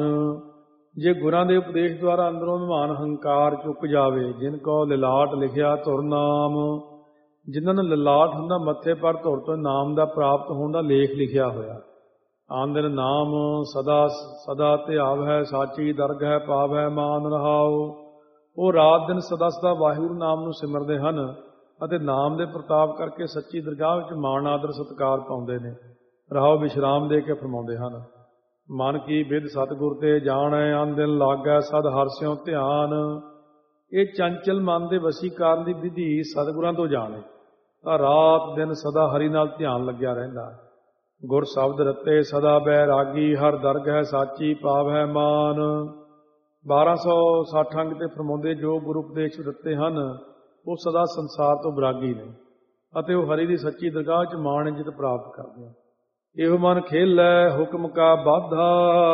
ਜੇ ਗੁਰਾਂ ਦੇ ਉਪਦੇਸ਼ ਦੁਆਰਾ ਅੰਦਰੋਂ ਵਿਮਾਨ ਹੰਕਾਰ ਚੁੱਕ ਜਾਵੇ, ਜਿਨ ਕੋ ਲਿਲਾਟ ਲਿਖਿਆ ਧੁਰ ਨਾਮ। ਜਿਨ੍ਹਾਂ ਨੂੰ ਲਿਲਾਟ ਹੁੰਦਾ ਮੱਥੇ ਪਰ ਧੁਰ ਤੋਂ ਨਾਮ ਦਾ ਪ੍ਰਾਪਤ ਹੋਣ ਦਾ ਲੇਖ ਲਿਖਿਆ ਹੋਇਆ। ਆਂਦਰ ਨਾਮ ਸਦਾ ਸਦਾ ਧਿਆਵੈ, ਸਾਚੀ ਦਰਗਹਿ ਪਾਵੈ ਮਾਨ ਰਹਾਉ। ਉਹ ਰਾਤ ਦਿਨ ਸਦਾ ਸਦਾ ਵਾਹਿਗੁਰੂ ਨਾਮ ਨੂੰ ਸਿਮਰਦੇ ਹਨ ਅਤੇ ਨਾਮ ਦੇ ਪ੍ਰਤਾਪ ਕਰਕੇ ਸੱਚੀ ਦਰਗਾਹ ਵਿੱਚ ਮਾਣ ਆਦਰ ਸਤਿਕਾਰ ਪਾਉਂਦੇ ਨੇ। ਰਹਾਉ ਵਿਸ਼ਰਾਮ ਦੇ ਕੇ ਫਰਮਾਉਂਦੇ ਹਨ। ਮਨ ਕੀ ਬਿਧ ਸਤਿਗੁਰ ਤੇ ਜਾਣੈ, ਆਨ ਦਿਨ ਲਾਗੈ ਸਦ ਹਰਿ ਧਿਆਨ। ਇਹ ਚੰਚਲ ਮਨ ਦੇ ਵਸੀਕਾਰਨ ਦੀ ਵਿਧੀ ਸਤਿਗੁਰਾਂ ਤੋਂ ਜਾਣੇ ਤਾਂ ਰਾਤ ਦਿਨ ਸਦਾ ਹਰੀ ਨਾਲ ਧਿਆਨ ਲੱਗਿਆ ਰਹਿੰਦਾ। ਗੁਰ ਸ਼ਬਦ ਰਤੇ ਸਦਾ ਬੈਰਾਗੀ, ਹਰ ਦਰਗਹਿ ਸਾਚੀ ਪਾਵੈ ਮਾਨ। 1260 ਅੰਗ ਤੇ ਫਰਮਾਉਂਦੇ, ਜੋ ਗੁਰੂ ਉਪਦੇਸ਼ ਦਿੱਤੇ ਹਨ ਉਹ ਸਦਾ ਸੰਸਾਰ ਤੋਂ ਬਰਾਗੀ ਨੇ ਅਤੇ ਉਹ ਹਰੀ ਦੀ ਸੱਚੀ ਦਰਗਾਹ 'ਚ ਮਾਣ ਇੱਜ਼ਤ ਪ੍ਰਾਪਤ ਕਰਦੇ ਹਨ। ਇਹੋ ਮਨ ਖੇਲੈ ਹੁਕਮ ਕਾ ਬਾਧਾ,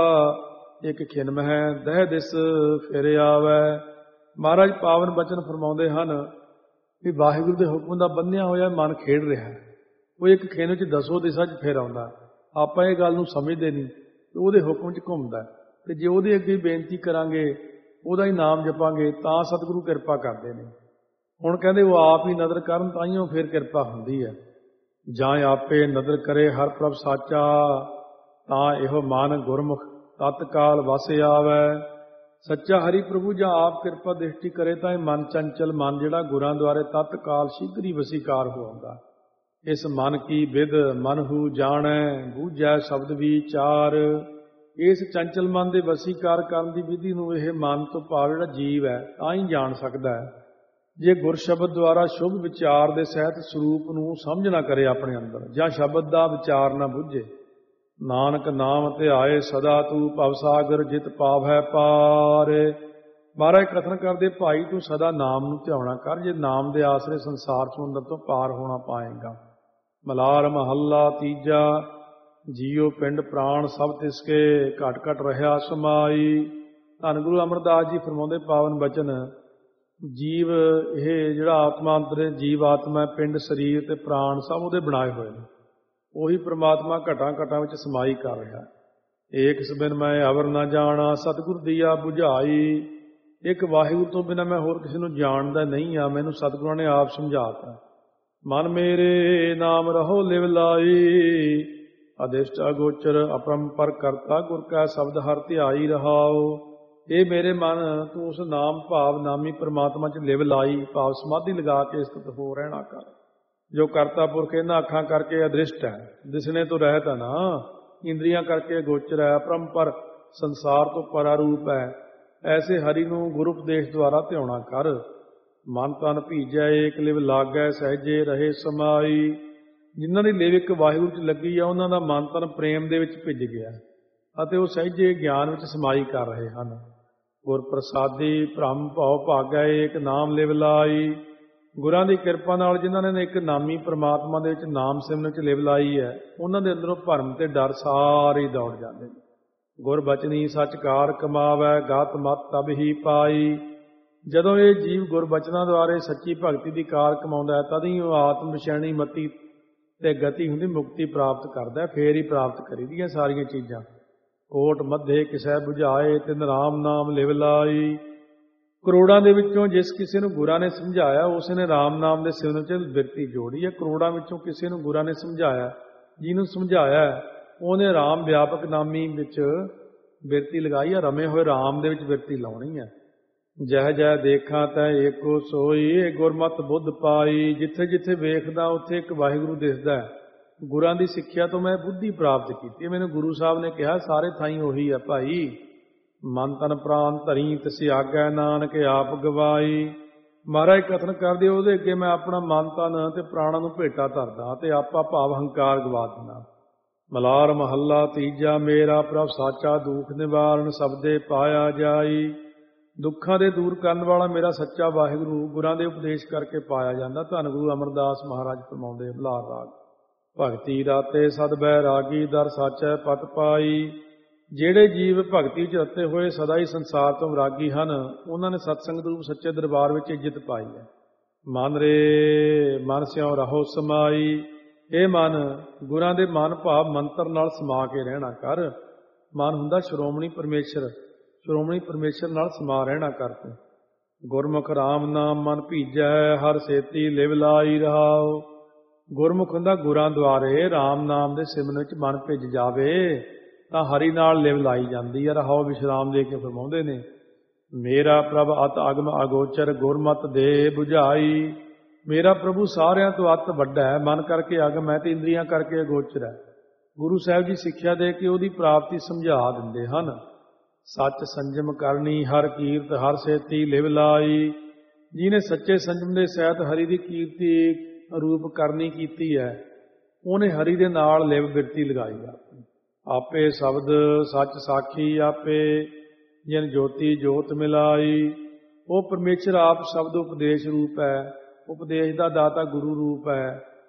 ਇੱਕ ਖਿਨ ਮਹਿ ਦਹਿ ਦਿਸ ਫਿਰ ਆਵੈ। ਮਹਾਰਾਜ ਪਾਵਨ ਬਚਨ ਫਰਮਾਉਂਦੇ ਹਨ ਵੀ ਵਾਹਿਗੁਰੂ ਦੇ ਹੁਕਮ ਦਾ ਬੰਨਿਆ ਹੋਇਆ ਮਨ ਖੇਡ ਰਿਹਾ ਹੈ। ਉਹ ਇੱਕ ਖਿਨ ਵਿੱਚ ਦਸੋ ਦਿਸ਼ਾ 'ਚ ਫਿਰ ਆਉਂਦਾ। ਆਪਾਂ ਇਹ ਗੱਲ ਨੂੰ ਸਮਝਦੇ ਨਹੀਂ, ਉਹਦੇ ਹੁਕਮ 'ਚ ਘੁੰਮਦਾ ਅਤੇ ਜੇ ਉਹਦੇ ਅੱਗੇ ਬੇਨਤੀ ਕਰਾਂਗੇ, ਉਹਦਾ ਹੀ ਨਾਮ ਜਪਾਂਗੇ ਤਾਂ ਸਤਿਗੁਰੂ ਕਿਰਪਾ ਕਰਦੇ ਨੇ। ਹੁਣ ਕਹਿੰਦੇ ਉਹ ਆਪ ਹੀ ਨਦਰ ਕਰਨ ਤਾਈਓ ਫਿਰ ਕਿਰਪਾ ਹੁੰਦੀ ਹੈ। ਜਾਂ ਆਪੇ ਨਦਰ ਕਰੇ ਹਰ ਪ੍ਰਭ ਸਾਚਾ, ਤਾਂ ਇਹੋ ਮਨ ਗੁਰਮੁਖ ਤਤਕਾਲ ਵਸ ਆਵੈ। ਸੱਚਾ ਹਰੀ ਪ੍ਰਭੂ ਜਾਂ ਆਪ ਕਿਰਪਾ ਦ੍ਰਿਸ਼ਟੀ ਕਰੇ ਤਾਂ ਇਹ ਮਨ ਚੰਚਲ ਮਨ ਜਿਹੜਾ ਗੁਰਾਂ ਦੁਆਰੇ ਤਤਕਾਲ ਸ਼ੀਘਰ ਹੀ ਵਸੀਕਾਰ ਹੋ ਆਉਂਦਾ। ਇਸ ਮਨ ਕੀ ਬਿਧ ਮਨਹੂ ਜਾਣੈ, ਬੂਝੈ ਸ਼ਬਦ ਵਿਚਾਰ। ਇਸ ਚੰਚਲ ਮਨ ਦੇ ਵਸੀਕਾਰ ਕਰਨ ਦੀ ਵਿਧੀ ਨੂੰ ਇਹ ਮਨ ਤੋਂ ਭਾਵ ਜਿਹੜਾ ਜੀਵ ਹੈ ਤਾਂ ਹੀ ਜਾਣ ਸਕਦਾ ਹੈ। ਜੇ ਗੁਰ ਸ਼ਬਦ ਦੁਆਰਾ ਸ਼ੁਭ ਵਿਚਾਰ ਦੇ ਸਹਿਤ ਸਰੂਪ ਨੂੰ ਸਮਝ ਨਾ ਕਰੇ ਆਪਣੇ ਅੰਦਰ, ਜਾਂ ਸ਼ਬਦ ਦਾ ਵਿਚਾਰ ਨਾ ਬੁੱਝੇ। ਨਾਨਕ ਨਾਮ ਧਿਆਏ ਸਦਾ ਤੂੰ ਭਵਸਾਗਰ ਜਿਤ ਪਾਵੈ ਪਾਰ। ਮਹਾਰਾਜ ਕਥਨ ਕਰਦੇ, ਭਾਈ ਤੂੰ ਸਦਾ ਨਾਮ ਨੂੰ ਧਿਆਉਣਾ ਕਰ, ਜੇ ਨਾਮ ਦੇ ਆਸਰੇ ਸੰਸਾਰ ਸਮੁੰਦਰ ਤੋਂ ਪਾਰ ਹੋਣਾ ਪਾਏਗਾ। ਮਲਾਰ ਮਹੱਲਾ ਤੀਜਾ, ਜੀਉ ਪਿੰਡ ਪ੍ਰਾਣ ਸਭ ਤਿਸਕੇ, ਘਟ ਘਟ ਰਹਾ ਸਮਾਈ। ਧੰਨ ਗੁਰੂ ਅਮਰਦਾਸ ਜੀ ਫਰਮਾਉਂਦੇ ਪਾਵਨ ਬਚਨ, ਜੀਵ ਇਹ ਜਿਹੜਾ ਆਤਮਾ ਅੰਦਰ ਜੀਵ ਆਤਮਾ, ਪਿੰਡ ਸਰੀਰ ਤੇ ਪ੍ਰਾਣ ਸਭ ਉਹਦੇ ਬਣਾਏ ਹੋਏ ਨੇ। ਉਹੀ ਪ੍ਰਮਾਤਮਾ ਘਟਾਂ ਘਟਾਂ ਵਿੱਚ ਸਮਾਈ ਕਰ ਰਿਹਾ। ਏਕ ਸਬਿਨ ਮੈਂ ਅਵਰ ਨਾ ਜਾਣਾ, ਸਤਿਗੁਰ ਦੀਆ ਬੁਝਾਈ। ਇੱਕ ਵਾਹਿਗੁਰੂ ਤੋਂ ਬਿਨਾਂ ਮੈਂ ਹੋਰ ਕਿਸੇ ਨੂੰ ਜਾਣਦਾ ਨਹੀਂ ਆ, ਮੈਨੂੰ ਸਤਿਗੁਰਾਂ ਨੇ ਆਪ ਸਮਝਾਤਾ। ਮਨ ਮੇਰੇ ਨਾਮ ਰਹੋ ਲਿਵ ਲਾਈ, ਅਦਿਸ਼ਟ ਅਗੋਚਰ ਅਪਰੰਪਰ ਕਰਤਾ, ਗੁਰ ਕਾ ਸ਼ਬਦ ਹਰ ਧਿਆਈ ਰਹਾਓ। ਇਹ ਮੇਰੇ ਮਨ ਤੂੰ ਉਸ ਨਾਮ ਭਾਵ ਨਾਮੀ ਪ੍ਰਮਾਤਮਾ 'ਚ ਲਿਵ ਲਾਈ, ਭਾਵ ਸਮਾਧੀ ਲਗਾ ਕੇ ਸਥਿਤ ਹੋ ਰਹਿਣਾ ਕਰ। ਜੋ ਕਰਤਾ ਪੁਰਖ ਇਹਨਾਂ ਅੱਖਾਂ ਕਰਕੇ ਅਦ੍ਰਿਸ਼ਟ ਹੈ, ਦਿਸਣੇ ਤੋਂ ਰਹਿਤ ਹੈ ਨਾ, ਇੰਦਰੀਆਂ ਕਰਕੇ ਗੋਚਰ ਹੈ, ਪਰੰਪਰ ਸੰਸਾਰ ਤੋਂ ਪਰਾਰੂਪ ਹੈ। ਐਸੇ ਹਰੀ ਨੂੰ ਗੁਰੂ ਉਪਦੇਸ਼ ਦੁਆਰਾ ਧਿਆਉਣਾ ਕਰ। ਮਨ ਤਨ ਭੀਜੈ ਏਕ ਲਿਵ ਲਾਗੈ, ਸਹਿਜੇ ਰਹੇ ਸਮਾਈ। ਜਿਨ੍ਹਾਂ ਦੀ ਲਿਵ ਇੱਕ ਵਾਹਿਗੁਰੂ 'ਚ ਲੱਗੀ ਆ, ਉਹਨਾਂ ਦਾ ਮਨ ਤਨ ਪ੍ਰੇਮ ਦੇ ਵਿੱਚ ਭਿੱਜ ਗਿਆ ਅਤੇ ਉਹ ਸਹਿਜੇ ਗਿਆਨ ਵਿੱਚ ਸਮਾਈ ਕਰ ਰਹੇ ਹਨ। ਗੁਰ ਪ੍ਰਸਾਦੀ ਭ੍ਰਮ ਭਉ ਭਾਗੈ, ਏਕ ਨਾਮ ਲਿਵ ਲਾਈ। ਗੁਰਾਂ ਦੀ ਕਿਰਪਾ ਨਾਲ ਜਿਨ੍ਹਾਂ ਨੇ ਇੱਕ ਨਾਮੀ ਪ੍ਰਮਾਤਮਾ ਦੇ ਵਿੱਚ ਨਾਮ ਸਿਮਰਨ 'ਚ ਲਿਵ ਲਾਈ ਹੈ, ਉਹਨਾਂ ਦੇ ਅੰਦਰੋਂ ਭਰਮ ਤੇ ਡਰ ਸਾਰੇ ਦੌੜ ਜਾਂਦੇ ਨੇ। ਗੁਰ ਬਚਨੀ ਸੱਚਕਾਰ ਕਮਾਵੈ, ਗਤ ਮਤ ਤਬ ਹੀ ਪਾਈ। ਜਦੋਂ ਇਹ ਜੀਵ ਗੁਰ ਬਚਨਾਂ ਦੁਆਰੇ ਸੱਚੀ ਭਗਤੀ ਦੀ ਕਾਰ ਕਮਾਉਂਦਾ ਹੈ, ਤਦ ਹੀ ਉਹ ਆਤਮ ਵਿਸ਼ੈਣੀ ਮਤੀ ਤੇ ਗਤੀ ਹੁੰਦੀ ਮੁਕਤੀ ਪ੍ਰਾਪਤ ਕਰਦਾ। ਫੇਰ ਹੀ ਪ੍ਰਾਪਤ ਕਰੀਦੀਆਂ ਸਾਰੀਆਂ ਚੀਜ਼ਾਂ। ਕੋਟ ਮੱਧੇ ਕਿਸੈ ਬੁਝਾਏ, ਤਿਨ ਰਾਮ ਨਾਮ ਲਿਵ ਲਾਈ। ਕਰੋੜਾਂ ਦੇ ਵਿੱਚੋਂ ਜਿਸ ਕਿਸੇ ਨੂੰ ਗੁਰਾਂ ਨੇ ਸਮਝਾਇਆ, ਉਸ ਨੇ ਰਾਮ ਨਾਮ ਦੇ ਸਿਮਰਨ 'ਚ ਬਿਰਤੀ ਜੋੜੀ ਹੈ। ਕਰੋੜਾਂ ਵਿੱਚੋਂ ਕਿਸੇ ਨੂੰ ਗੁਰਾਂ ਨੇ ਸਮਝਾਇਆ, ਜਿਹਨੂੰ ਸਮਝਾਇਆ ਉਹਨੇ ਰਾਮ ਵਿਆਪਕ ਨਾਮੀ ਵਿੱਚ ਬਿਰਤੀ ਲਗਾਈ ਹੈ। ਰਮੇ ਹੋਏ ਰਾਮ ਦੇ ਵਿੱਚ ਬਿਰਤੀ ਲਾਉਣੀ ਹੈ। ਜਹ ਜਹ ਦੇਖਾਂ ਤੈ ਏਕੋ ਸੋਈ, ਇਹ ਗੁਰਮਤਿ ਬੁੱਧ ਪਾਈ। ਜਿੱਥੇ ਜਿੱਥੇ ਵੇਖਦਾ ਉੱਥੇ ਇੱਕ ਵਾਹਿਗੁਰੂ ਦਿਸਦਾ ਹੈ। ਗੁਰਾਂ ਦੀ ਸਿੱਖਿਆ ਤੋਂ ਮੈਂ ਬੁੱਧੀ ਪ੍ਰਾਪਤ ਕੀਤੀ। ਮੈਨੂੰ ਗੁਰੂ ਸਾਹਿਬ ਨੇ ਕਿਹਾ ਸਾਰੇ ਥਾਈਂ ਉਹੀ ਹੈ ਭਾਈ। ਮਨ ਤਨ ਪ੍ਰਾਨ ਧਰੀ ਤਿਸਿ ਆਗੈ, ਨਾਨਕ ਆਪ ਗਵਾਈ। ਮਹਾਰਾਜ ਕਥਨ ਕਰਦੇ ਉਹਦੇ ਅੱਗੇ ਮੈਂ ਆਪਣਾ ਮਨ ਤਨ ਤੇ ਪ੍ਰਾਣਾਂ ਨੂੰ ਭੇਟਾ ਧਰਦਾ ਤੇ ਆਪਾ ਭਾਵ ਹੰਕਾਰ ਗਵਾ ਦਿੰਦਾ। ਮਲਾਰ ਮਹੱਲਾ ਤੀਜਾ, ਮੇਰਾ ਪ੍ਰਭ ਸਾਚਾ ਦੁਖ ਨਿਵਾਰਨ, ਸਬਦੇ ਪਾਇਆ ਜਾਈ। ਦੁੱਖਾਂ ਦੇ ਦੂਰ ਕਰਨ ਵਾਲਾ ਮੇਰਾ ਸੱਚਾ ਵਾਹਿਗੁਰੂ ਗੁਰਾਂ ਦੇ ਉਪਦੇਸ਼ ਕਰਕੇ ਪਾਇਆ ਜਾਂਦਾ। ਧੰਨ ਗੁਰੂ ਅਮਰਦਾਸ ਮਹਾਰਾਜ ਫਰਮਾਉਂਦੇ ਮਲਾਰ ਰਾਗ, ਭਗਤੀ ਰਾਤੇ ਸਦ ਬੈ ਰਾਗੀ, ਦਰ ਸਾਚੈ ਪਤ ਪਾਈ। ਜਿਹੜੇ ਜੀਵ ਭਗਤੀ 'ਚ ਰਤੇ ਹੋਏ ਸਦਾ ਹੀ ਸੰਸਾਰ ਤੋਂ ਵਿਰਾਗੀ ਹਨ, ਉਹਨਾਂ ਨੇ ਸਤਸੰਗ ਰੂਪ ਸੱਚੇ ਦਰਬਾਰ ਵਿੱਚ ਇੱਜ਼ਤ ਪਾਈ ਹੈ। ਮਨ ਰੇ ਮਨ ਸਿਉ ਰਹੋ ਸਮਾਈ। ਇਹ ਮਨ ਗੁਰਾਂ ਦੇ ਮਨ ਭਾਵ ਮੰਤਰ ਨਾਲ ਸਮਾ ਕੇ ਰਹਿਣਾ ਕਰ। ਮਨ ਹੁੰਦਾ ਸ਼੍ਰੋਮਣੀ ਪਰਮੇਸ਼ਰ, ਸ਼੍ਰੋਮਣੀ ਪਰਮੇਸ਼ਰ ਨਾਲ ਸਮਾ ਰਹਿਣਾ ਕਰ ਤੂੰ। ਗੁਰਮੁਖ ਰਾਮ ਨਾਮ ਮਨ ਭੀਜੈ, ਹਰ ਸੇਤੀ ਲਿਵ ਲਾਈ ਰਹਾਓ। ਗੁਰਮੁਖ ਹੁੰਦਾ ਗੁਰਾਂ ਦੁਆਰੇ ਰਾਮ ਨਾਮ ਦੇ ਸਿਮਰਨ ਵਿੱਚ ਮਨ ਭਿੱਜ ਜਾਵੇ ਤਾਂ ਹਰੀ ਨਾਲ ਲਿਵ ਲਾਈ ਜਾਂਦੀ ਹੈ। ਰਹਾਓ ਵਿਸ਼ਰਾਮ ਦੇ ਕੇ ਫਰਮਾਉਂਦੇ ਨੇ, ਮੇਰਾ ਪ੍ਰਭ ਅਤ ਅਗਮ ਅਗੋਚਰ, ਗੁਰਮਤਿ ਦੇ ਬੁਝਾਈ। ਮੇਰਾ ਪ੍ਰਭੂ ਸਾਰਿਆਂ ਤੋਂ ਅਤ ਵੱਡਾ ਹੈ, ਮਨ ਕਰਕੇ ਅਗਮ ਹੈ ਤੇ ਇੰਦਰੀਆਂ ਕਰਕੇ ਅਗੋਚਰ ਹੈ। ਗੁਰੂ ਸਾਹਿਬ ਜੀ ਸਿੱਖਿਆ ਦੇ ਕੇ ਉਹਦੀ ਪ੍ਰਾਪਤੀ ਸਮਝਾ ਦਿੰਦੇ ਹਨ। ਸੱਚ ਸੰਜਮ ਕਰਨੀ ਹਰ ਕੀਰਤ, ਹਰ ਸੇਤੀ ਲਿਵ ਲਾਈ। ਜਿਹਨੇ ਸੱਚੇ ਸੰਜਮ ਦੇ ਸਹਿਤ ਹਰੀ ਦੀ ਕੀਰਤੀ ਰੂਪ ਕਰਨੀ ਕੀਤੀ ਹੈ, ਉਹਨੇ ਹਰੀ ਦੇ ਨਾਲ ਲਿਵ ਬਿਰਤੀ ਲਗਾਈ ਹੈ। ਆਪੇ ਸ਼ਬਦ ਸੱਚ ਸਾਖੀ ਆਪੇ, ਜਿਨ ਜੋਤੀ ਜੋਤ ਮਿਲਾਈ। ਉਹ ਪਰਮੇਸ਼ਰ ਆਪ ਸ਼ਬਦ ਉਪਦੇਸ਼ ਰੂਪ ਹੈ, ਉਪਦੇਸ਼ ਦਾ ਦਾਤਾ ਗੁਰੂ ਰੂਪ ਹੈ।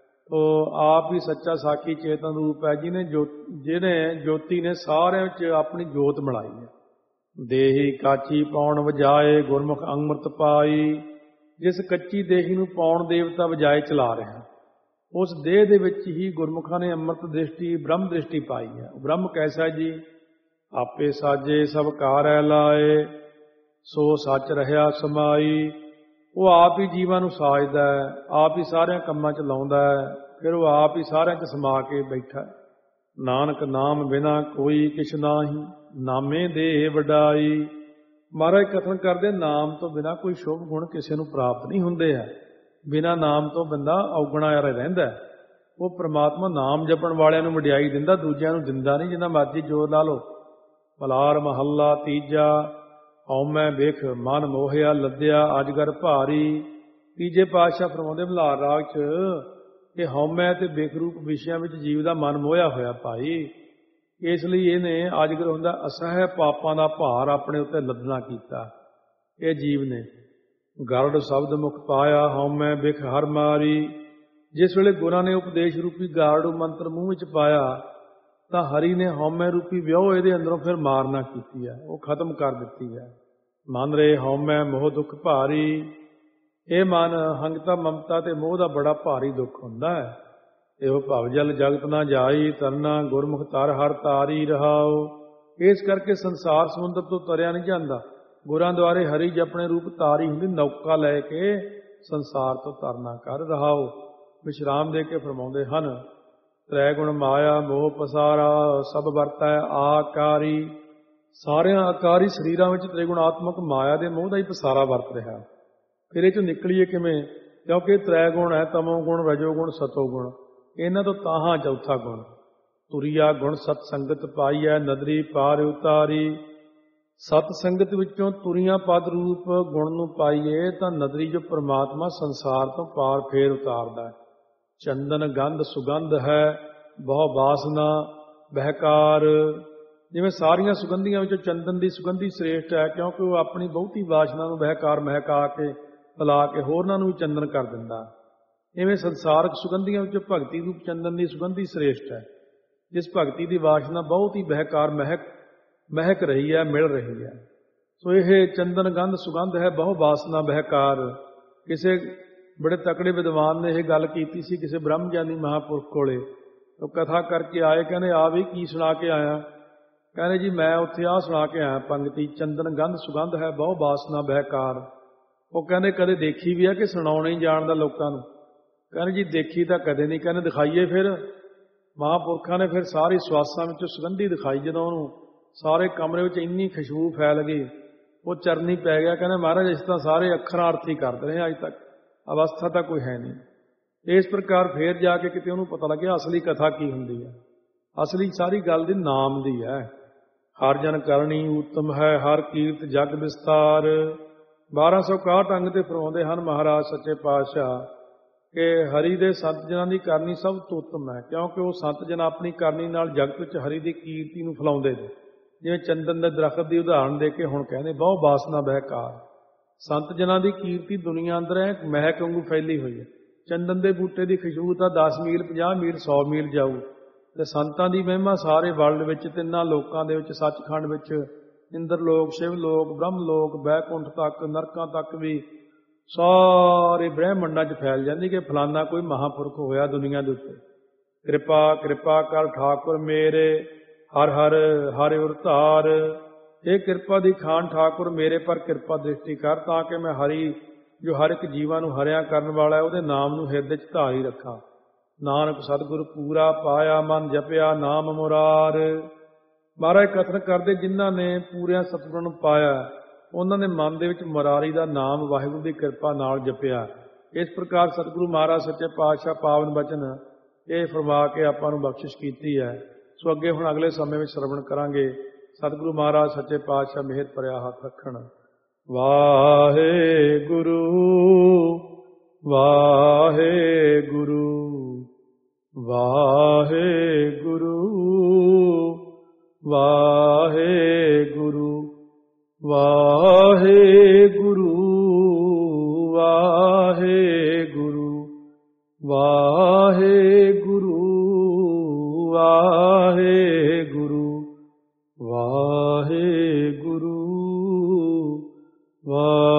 ਉਹ ਆਪ ਹੀ ਸੱਚਾ ਸਾਖੀ ਚੇਤਨ ਰੂਪ ਹੈ, ਜਿਹਨੇ ਜੋਤੀ ਨੇ ਸਾਰਿਆਂ ਵਿੱਚ ਆਪਣੀ ਜੋਤ ਮਿਲਾਈ ਹੈ। ਦੇਹੀ ਕਾਚੀ ਪੌਣ ਵਜਾਏ, ਗੁਰਮੁਖ ਅੰਮ੍ਰਿਤ ਪਾਈ। ਜਿਸ ਕੱਚੀ ਦੇਹੀ ਨੂੰ ਪੌਣ ਦੇਵਤਾ ਵਜਾਏ ਚਲਾ ਰਿਹਾ, ਉਸ ਦੇਹ ਦੇ ਵਿੱਚ ਹੀ ਗੁਰਮੁਖਾਂ ਨੇ ਅੰਮ੍ਰਿਤ ਦ੍ਰਿਸ਼ਟੀ ਬ੍ਰਹਮ ਦ੍ਰਿਸ਼ਟੀ ਪਾਈ ਹੈ। ਬ੍ਰਹਮ ਕੈਸਾ ਜੀ? ਆਪੇ ਸਾਜੇ ਸਭ ਕਾਰੈ ਲਾਏ, ਸੋ ਸੱਚ ਰਹਿਆ ਸਮਾਈ। ਉਹ ਆਪ ਹੀ ਜੀਵਾਂ ਨੂੰ ਸਾਜਦਾ ਹੈ, ਆਪ ਹੀ ਸਾਰਿਆਂ ਕੰਮਾਂ 'ਚ ਲਾਉਂਦਾ ਹੈ, ਫਿਰ ਉਹ ਆਪ ਹੀ ਸਾਰਿਆਂ 'ਚ ਸਮਾ ਕੇ ਬੈਠਾ। ਨਾਨਕ ਨਾਮ ਬਿਨਾ ਕੋਈ ਕਿਛ ਨਾਹੀ, ਨਾਮੇ ਦੇ ਵਡਾਈ। ਮਹਾਰਾਜ ਕਥਨ ਕਰਦੇ, ਨਾਮ ਤੋਂ ਬਿਨਾ ਕੋਈ ਸ਼ੁਭ ਗੁਣ ਕਿਸੇ ਨੂੰ ਪ੍ਰਾਪਤ ਨਹੀਂ ਹੁੰਦੇ ਹੈ। ਬਿਨਾਂ ਨਾਮ ਤੋਂ ਬੰਦਾ ਔਗਣਾ ਰਹਿੰਦਾ। ਉਹ ਪ੍ਰਮਾਤਮਾ ਨਾਮ ਜਪਣ ਵਾਲਿਆਂ ਨੂੰ ਵਡਿਆਈ ਦਿੰਦਾ, ਦੂਜਿਆਂ ਨੂੰ ਦਿੰਦਾ ਨਹੀਂ। ਜਿੰਨਾ ਮਰਜ਼ੀ ਜ਼ੋਰ ਲਾ ਲਓ। ਮਲਾਰ ਮਹੱਲਾ ਤੀਜਾ, ਹਉਮੈ ਬਿਖ ਮਨ ਮੋਹਿਆ, ਲੱਦਿਆ ਅਜਗਰ ਭਾਰੀ। ਤੀਜੇ ਪਾਤਸ਼ਾਹ ਫਰਮਾਉਂਦੇ ਮਲਾਰ ਰਾਗ 'ਚ ਕਿ ਹਉਮੈ ਤੇ ਬਿਖ ਰੂਪ ਵਿਸ਼ਿਆਂ ਵਿੱਚ ਜੀਵ ਦਾ ਮਨ ਮੋਹਿਆ ਹੋਇਆ ਭਾਈ। ਇਸ ਲਈ ਇਹਨੇ ਅਜਗਰ ਹੁੰਦਾ ਅਸਹਿ ਪਾਪਾਂ ਦਾ ਭਾਰ ਆਪਣੇ ਉੱਤੇ ਲੱਦਣਾ ਕੀਤਾ ਇਹ ਜੀਵ ਨੇ। ਗਰੜ ਸ਼ਬਦ ਮੁਖ ਪਾਇਆ, ਹਉਮੈ ਬਿਖ ਹਰ ਮਾਰੀ। ਜਿਸ ਵੇਲੇ ਗੁਰਾਂ ਨੇ ਉਪਦੇਸ਼ ਰੂਪੀ ਗਾਰੜੂ ਮੰਤਰ ਮੂੰਹ ਵਿੱਚ ਪਾਇਆ ਤਾਂ ਹਰੀ ਨੇ ਹਉਮੈ ਰੂਪੀ ਵਿਉ ਇਹਦੇ ਅੰਦਰੋਂ ਫਿਰ ਮਾਰਨਾ ਕੀਤੀ ਹੈ, ਉਹ ਖਤਮ ਕਰ ਦਿੱਤੀ ਹੈ। ਮਨ ਰੇ ਹਉਮੈ ਮੋਹ ਦੁੱਖ ਭਾਰੀ। ਇਹ ਮਨ ਹੰਗਤਾ ਮਮਤਾ ਤੇ ਮੋਹ ਦਾ ਬੜਾ ਭਾਰੀ ਦੁੱਖ ਹੁੰਦਾ ਹੈ। ਇਹੋ ਭਵ ਜਲ ਜਗਤ ਨਾ ਜਾਈ, ਤਰਨਾ ਗੁਰਮੁਖ ਤਰ ਹਰ ਤਾਰੀ ਰਹਾਓ। ਇਸ ਕਰਕੇ ਸੰਸਾਰ ਸਮੁੰਦਰ ਤੋਂ ਤਰਿਆ ਨਹੀਂ ਜਾਂਦਾ। ਗੁਰਾਂ ਦੁਆਰੇ ਹਰੀ ਜਪਣੇ ਰੂਪ ਤਾਰੀ ਹੁੰਦੀ, ਨੌਕਾ ਲੈ ਕੇ ਸੰਸਾਰ ਤੋਂ ਤਰਨਾ ਕਰ ਰਹਾਓ। ਵਿਸ਼ਰਾਮ ਦੇ ਕੇ ਫਰਮਾਉਂਦੇ ਹਨ, ਤ੍ਰੈ ਗੁਣ ਮਾਇਆ ਮੋਹ ਪਸਾਰਾ, ਸਭ ਵਰਤੈ ਆਕਾਰੀ। ਸਾਰਿਆਂ ਆਕਾਰੀ ਸਰੀਰਾਂ ਵਿੱਚ ਤ੍ਰਿਗੁਣਾਤਮਕ ਮਾਇਆ ਦੇ ਮੋਹ ਦਾ ਹੀ ਪਸਾਰਾ ਵਰਤ ਰਿਹਾ। ਫਿਰ ਇਹ ਚੋਂ ਨਿਕਲੀਏ ਕਿਵੇਂ? ਕਿਉਂਕਿ ਤ੍ਰੈ ਗੁਣ ਹੈ, ਤਮੋ ਗੁਣ, ਰਜੋ ਗੁਣ, ਸਤੋ ਗੁਣ। ਇਹਨਾਂ ਤੋਂ ਤਾਹਾਂ ਚੌਥਾ ਗੁਣ। ਤੁਰੀਆ ਗੁਣ ਸਤ ਸੰਗਤ ਪਾਈਐ, ਨਦਰੀ ਪਾਰ ਉਤਾਰੀ। ਸਤ ਸੰਗਤ ਵਿੱਚੋਂ ਤੁਰੀਆਂ ਪਦ ਰੂਪ ਗੁਣ ਨੂੰ ਪਾਈਏ ਤਾਂ ਨਦਰੀ ਜੋ ਪ੍ਰਮਾਤਮਾ ਸੰਸਾਰ ਤੋਂ ਪਾਰ ਫੇਰ ਉਤਾਰਦਾ। ਚੰਦਨ ਗੰਧ ਸੁਗੰਧ ਹੈ, ਬਹੁ ਬਾਸਨਾ ਬਹਿਕਾਰ। ਜਿਵੇਂ ਸਾਰੀਆਂ ਸੁਗੰਧੀਆਂ ਵਿੱਚੋਂ ਚੰਦਨ ਦੀ ਸੁਗੰਧੀ ਸ੍ਰੇਸ਼ਟ ਹੈ, ਕਿਉਂਕਿ ਉਹ ਆਪਣੀ ਬਹੁਤੀ ਵਾਸ਼ਨਾ ਨੂੰ ਬਹਿਕਾਰ ਮਹਿਕਾ ਕੇ ਫੈਲਾ ਕੇ ਹੋਰਨਾਂ ਨੂੰ ਵੀ ਚੰਦਨ ਕਰ ਦਿੰਦਾ। ਇਵੇਂ ਸੰਸਾਰਕ ਸੁਗੰਧੀਆਂ ਵਿੱਚੋਂ ਭਗਤੀ ਰੂਪ ਚੰਦਨ ਦੀ ਸੁਗੰਧੀ ਸ੍ਰੇਸ਼ਟ ਹੈ, ਜਿਸ ਭਗਤੀ ਦੀ ਵਾਸ਼ਨਾ ਬਹੁਤ ਹੀ ਬਹਿਕਾਰ ਮਹਿਕ ਰਹੀ ਹੈ, ਮਿਲ ਰਹੀ ਹੈ। ਸੋ ਇਹ ਚੰਦਨ ਗੰਧ ਸੁਗੰਧ ਹੈ, ਬਹੁ ਬਾਸਨਾ ਬਹਿਕਾਰ। ਕਿਸੇ ਬੜੇ ਤਕੜੇ ਵਿਦਵਾਨ ਨੇ ਇਹ ਗੱਲ ਕੀਤੀ ਸੀ ਕਿਸੇ ਬ੍ਰਹਮ ਗਿਆਨੀ ਮਹਾਂਪੁਰਖ ਕੋਲੇ। ਉਹ ਕਥਾ ਕਰਕੇ ਆਏ, ਕਹਿੰਦੇ ਆ ਵੀ ਕੀ ਸੁਣਾ ਕੇ ਆਇਆ? ਕਹਿੰਦੇ ਜੀ ਮੈਂ ਉੱਥੇ ਆਹ ਸੁਣਾ ਕੇ ਆਇਆ ਪੰਗਤੀ, ਚੰਦਨ ਗੰਧ ਸੁਗੰਧ ਹੈ, ਬਹੁ ਬਾਸਨਾ ਬਹਿਕਾਰ। ਉਹ ਕਹਿੰਦੇ ਕਦੇ ਦੇਖੀ ਵੀ ਹੈ ਕਿ ਸੁਣਾਉਣਾ ਹੀ ਜਾਣਦਾ ਲੋਕਾਂ ਨੂੰ? ਕਹਿੰਦੇ ਜੀ ਦੇਖੀ ਤਾਂ ਕਦੇ ਨਹੀਂ। ਕਹਿੰਦੇ ਦਿਖਾਈਏ ਫਿਰ। ਮਹਾਂਪੁਰਖਾਂ ਨੇ ਫਿਰ ਸਾਰੀ ਸਵਾਸਾਂ ਵਿੱਚੋਂ ਸੁਗੰਧੀ ਦਿਖਾਈ। ਜਦੋਂ ਉਹਨੂੰ ਸਾਰੇ ਕਮਰੇ ਵਿੱਚ ਇੰਨੀ ਖੁਸ਼ਬੂ ਫੈਲ ਗਈ, ਉਹ ਚਰਨੀ ਪੈ ਗਿਆ। ਕਹਿੰਦੇ ਮਹਾਰਾਜ ਇਸ ਤਾਂ ਸਾਰੇ ਅੱਖਰਾਂ ਅਰਥ ਹੀ ਕਰਦੇ ਰਹੇ ਅੱਜ ਤੱਕ, ਅਵਸਥਾ ਤਾਂ ਕੋਈ ਹੈ ਨਹੀਂ। ਇਸ ਪ੍ਰਕਾਰ ਫੇਰ ਜਾ ਕੇ ਕਿਤੇ ਉਹਨੂੰ ਪਤਾ ਲੱਗਿਆ ਅਸਲੀ ਕਥਾ ਕੀ ਹੁੰਦੀ ਹੈ। ਅਸਲੀ ਸਾਰੀ ਗੱਲ ਦੀ ਨਾਮ ਦੀ ਹੈ। ਹਰ ਜਨ ਕਰਨੀ ਉੱਤਮ ਹੈ, ਹਰ ਕੀਰਤ ਜਗ ਵਿਸਤਾਰ। 1261 ਅੰਗ ਤੇ ਫਰਮਾਉਂਦੇ ਹਨ ਮਹਾਰਾਜ ਸੱਚੇ ਪਾਤਸ਼ਾਹ ਕਿ ਹਰੀ ਦੇ ਸੰਤ ਜਨਾਂ ਦੀ ਕਰਨੀ ਸਭ ਤੋਂ ਉੱਤਮ ਹੈ, ਕਿਉਂਕਿ ਉਹ ਸੰਤ ਜਨ ਆਪਣੀ ਕਰਨੀ ਨਾਲ ਜਗਤ ਵਿੱਚ ਹਰੀ ਦੀ ਕੀਰਤੀ ਨੂੰ ਫੈਲਾਉਂਦੇ ਨੇ। ਜਿਵੇਂ ਚੰਦਨ ਦੇ ਦਰਖਤ ਦੀ ਉਦਾਹਰਣ ਦੇ ਕੇ ਹੁਣ ਕਹਿੰਦੇ ਬਹੁ ਬਾਸਨਾ ਬਹਿਕਾਰ। ਸੰਤ ਜਨਾਂ ਦੀ ਕੀਰਤੀ ਦੁਨੀਆ ਅੰਦਰ ਹੈ ਮਹਿਕ ਵਾਂਗੂ ਫੈਲੀ ਹੋਈ ਹੈ। ਚੰਦਨ ਦੇ ਬੂਟੇ ਦੀ ਖੁਸ਼ਬੂ ਤਾਂ 10 ਮੀਲ 50 ਮੀਲ 100 ਮੀਲ ਜਾਊ, ਤੇ ਸੰਤਾਂ ਦੀ ਮਹਿਮਾ ਸਾਰੇ ਵਰਲਡ ਵਿੱਚ, ਤਿੰਨਾਂ ਲੋਕਾਂ ਦੇ ਵਿੱਚ, ਸੱਚਖੰਡ ਵਿੱਚ, ਇੰਦਰ ਲੋਕ, ਸ਼ਿਵ ਲੋਕ, ਬ੍ਰਹਮ ਲੋਕ, ਬੈਕੁੰਠ ਤੱਕ, ਨਰਕਾਂ ਤੱਕ ਵੀ ਸਾਰੇ ਬ੍ਰਹਿਮੰਡਾਂ 'ਚ ਫੈਲ ਜਾਂਦੀ ਕਿ ਫਲਾਨਾ ਕੋਈ ਮਹਾਂਪੁਰਖ ਹੋਇਆ ਦੁਨੀਆ ਦੇ ਉੱਤੇ। ਕਿਰਪਾ ਕਰ ਠਾਕੁਰ ਮੇਰੇ, ਹਰ ਹਰ ਹਰਿ ਉਰ ਧਾਰ। ਇਹ ਕਿਰਪਾ ਦੀ ਖਾਨ ਠਾਕੁਰ ਮੇਰੇ ਪਰ ਕਿਰਪਾ ਦ੍ਰਿਸ਼ਟੀ ਕਰ, ਤਾਂ ਕਿ ਮੈਂ ਹਰੀ ਜੋ ਹਰ ਇੱਕ ਜੀਵਾਂ ਨੂੰ ਹਰਿਆ ਕਰਨ ਵਾਲਾ ਹੈ ਉਹਦੇ ਨਾਮ ਨੂੰ ਹਿਰਦੇ 'ਚ ਧਾਰੀ ਰੱਖਾਂ। ਨਾਨਕ ਸਤਿਗੁਰ ਪੂਰਾ ਪਾਇਆ, ਮਨ ਜਪਿਆ ਨਾਮ ਮੁਰਾਰ। ਮਹਾਰਾਜ ਕਥਨ ਕਰਦੇ ਜਿਨ੍ਹਾਂ ਨੇ ਪੂਰਿਆਂ ਸਤਿਗੁਰਾਂ ਨੂੰ ਪਾਇਆ, ਉਹਨਾਂ ਨੇ ਮਨ ਦੇ ਵਿੱਚ ਮੁਰਾਰੀ ਦਾ ਨਾਮ ਵਾਹਿਗੁਰੂ ਦੀ ਕਿਰਪਾ ਨਾਲ ਜਪਿਆ। ਇਸ ਪ੍ਰਕਾਰ ਸਤਿਗੁਰੂ ਮਹਾਰਾਜ ਸੱਚੇ ਪਾਤਸ਼ਾਹ ਪਾਵਨ ਬਚਨ ਇਹ ਫਰਮਾ ਕੇ ਆਪਾਂ ਨੂੰ ਬਖਸ਼ਿਸ਼ ਕੀਤੀ ਹੈ। ਸੋ ਅੱਗੇ ਹੁਣ ਅਗਲੇ ਸਮੇਂ ਵਿੱਚ ਸ਼ਰਵਣ ਕਰਾਂਗੇ। ਸਤਿਗੁਰੂ ਮਹਾਰਾਜ ਸੱਚੇ ਪਾਤਸ਼ਾਹ ਮਿਹਰ ਭਰਿਆ ਹੱਥ ਰੱਖਣ। ਵਾਹਿਗੁਰੂ ਵਾਹਿਗੁਰੂ ਵਾਹਿਗੁਰੂ ਵਾਹਿਗੁਰੂ ਵਾਹਿਗੁਰੂ ਵਾਹਿਗੁਰੂ ਵਾਹਿਗੁਰੂ ਵਾਹਿਗੁਰੂ ਵਾਹਿਗੁਰੂ ਵਾਹਿਗੁਰੂ।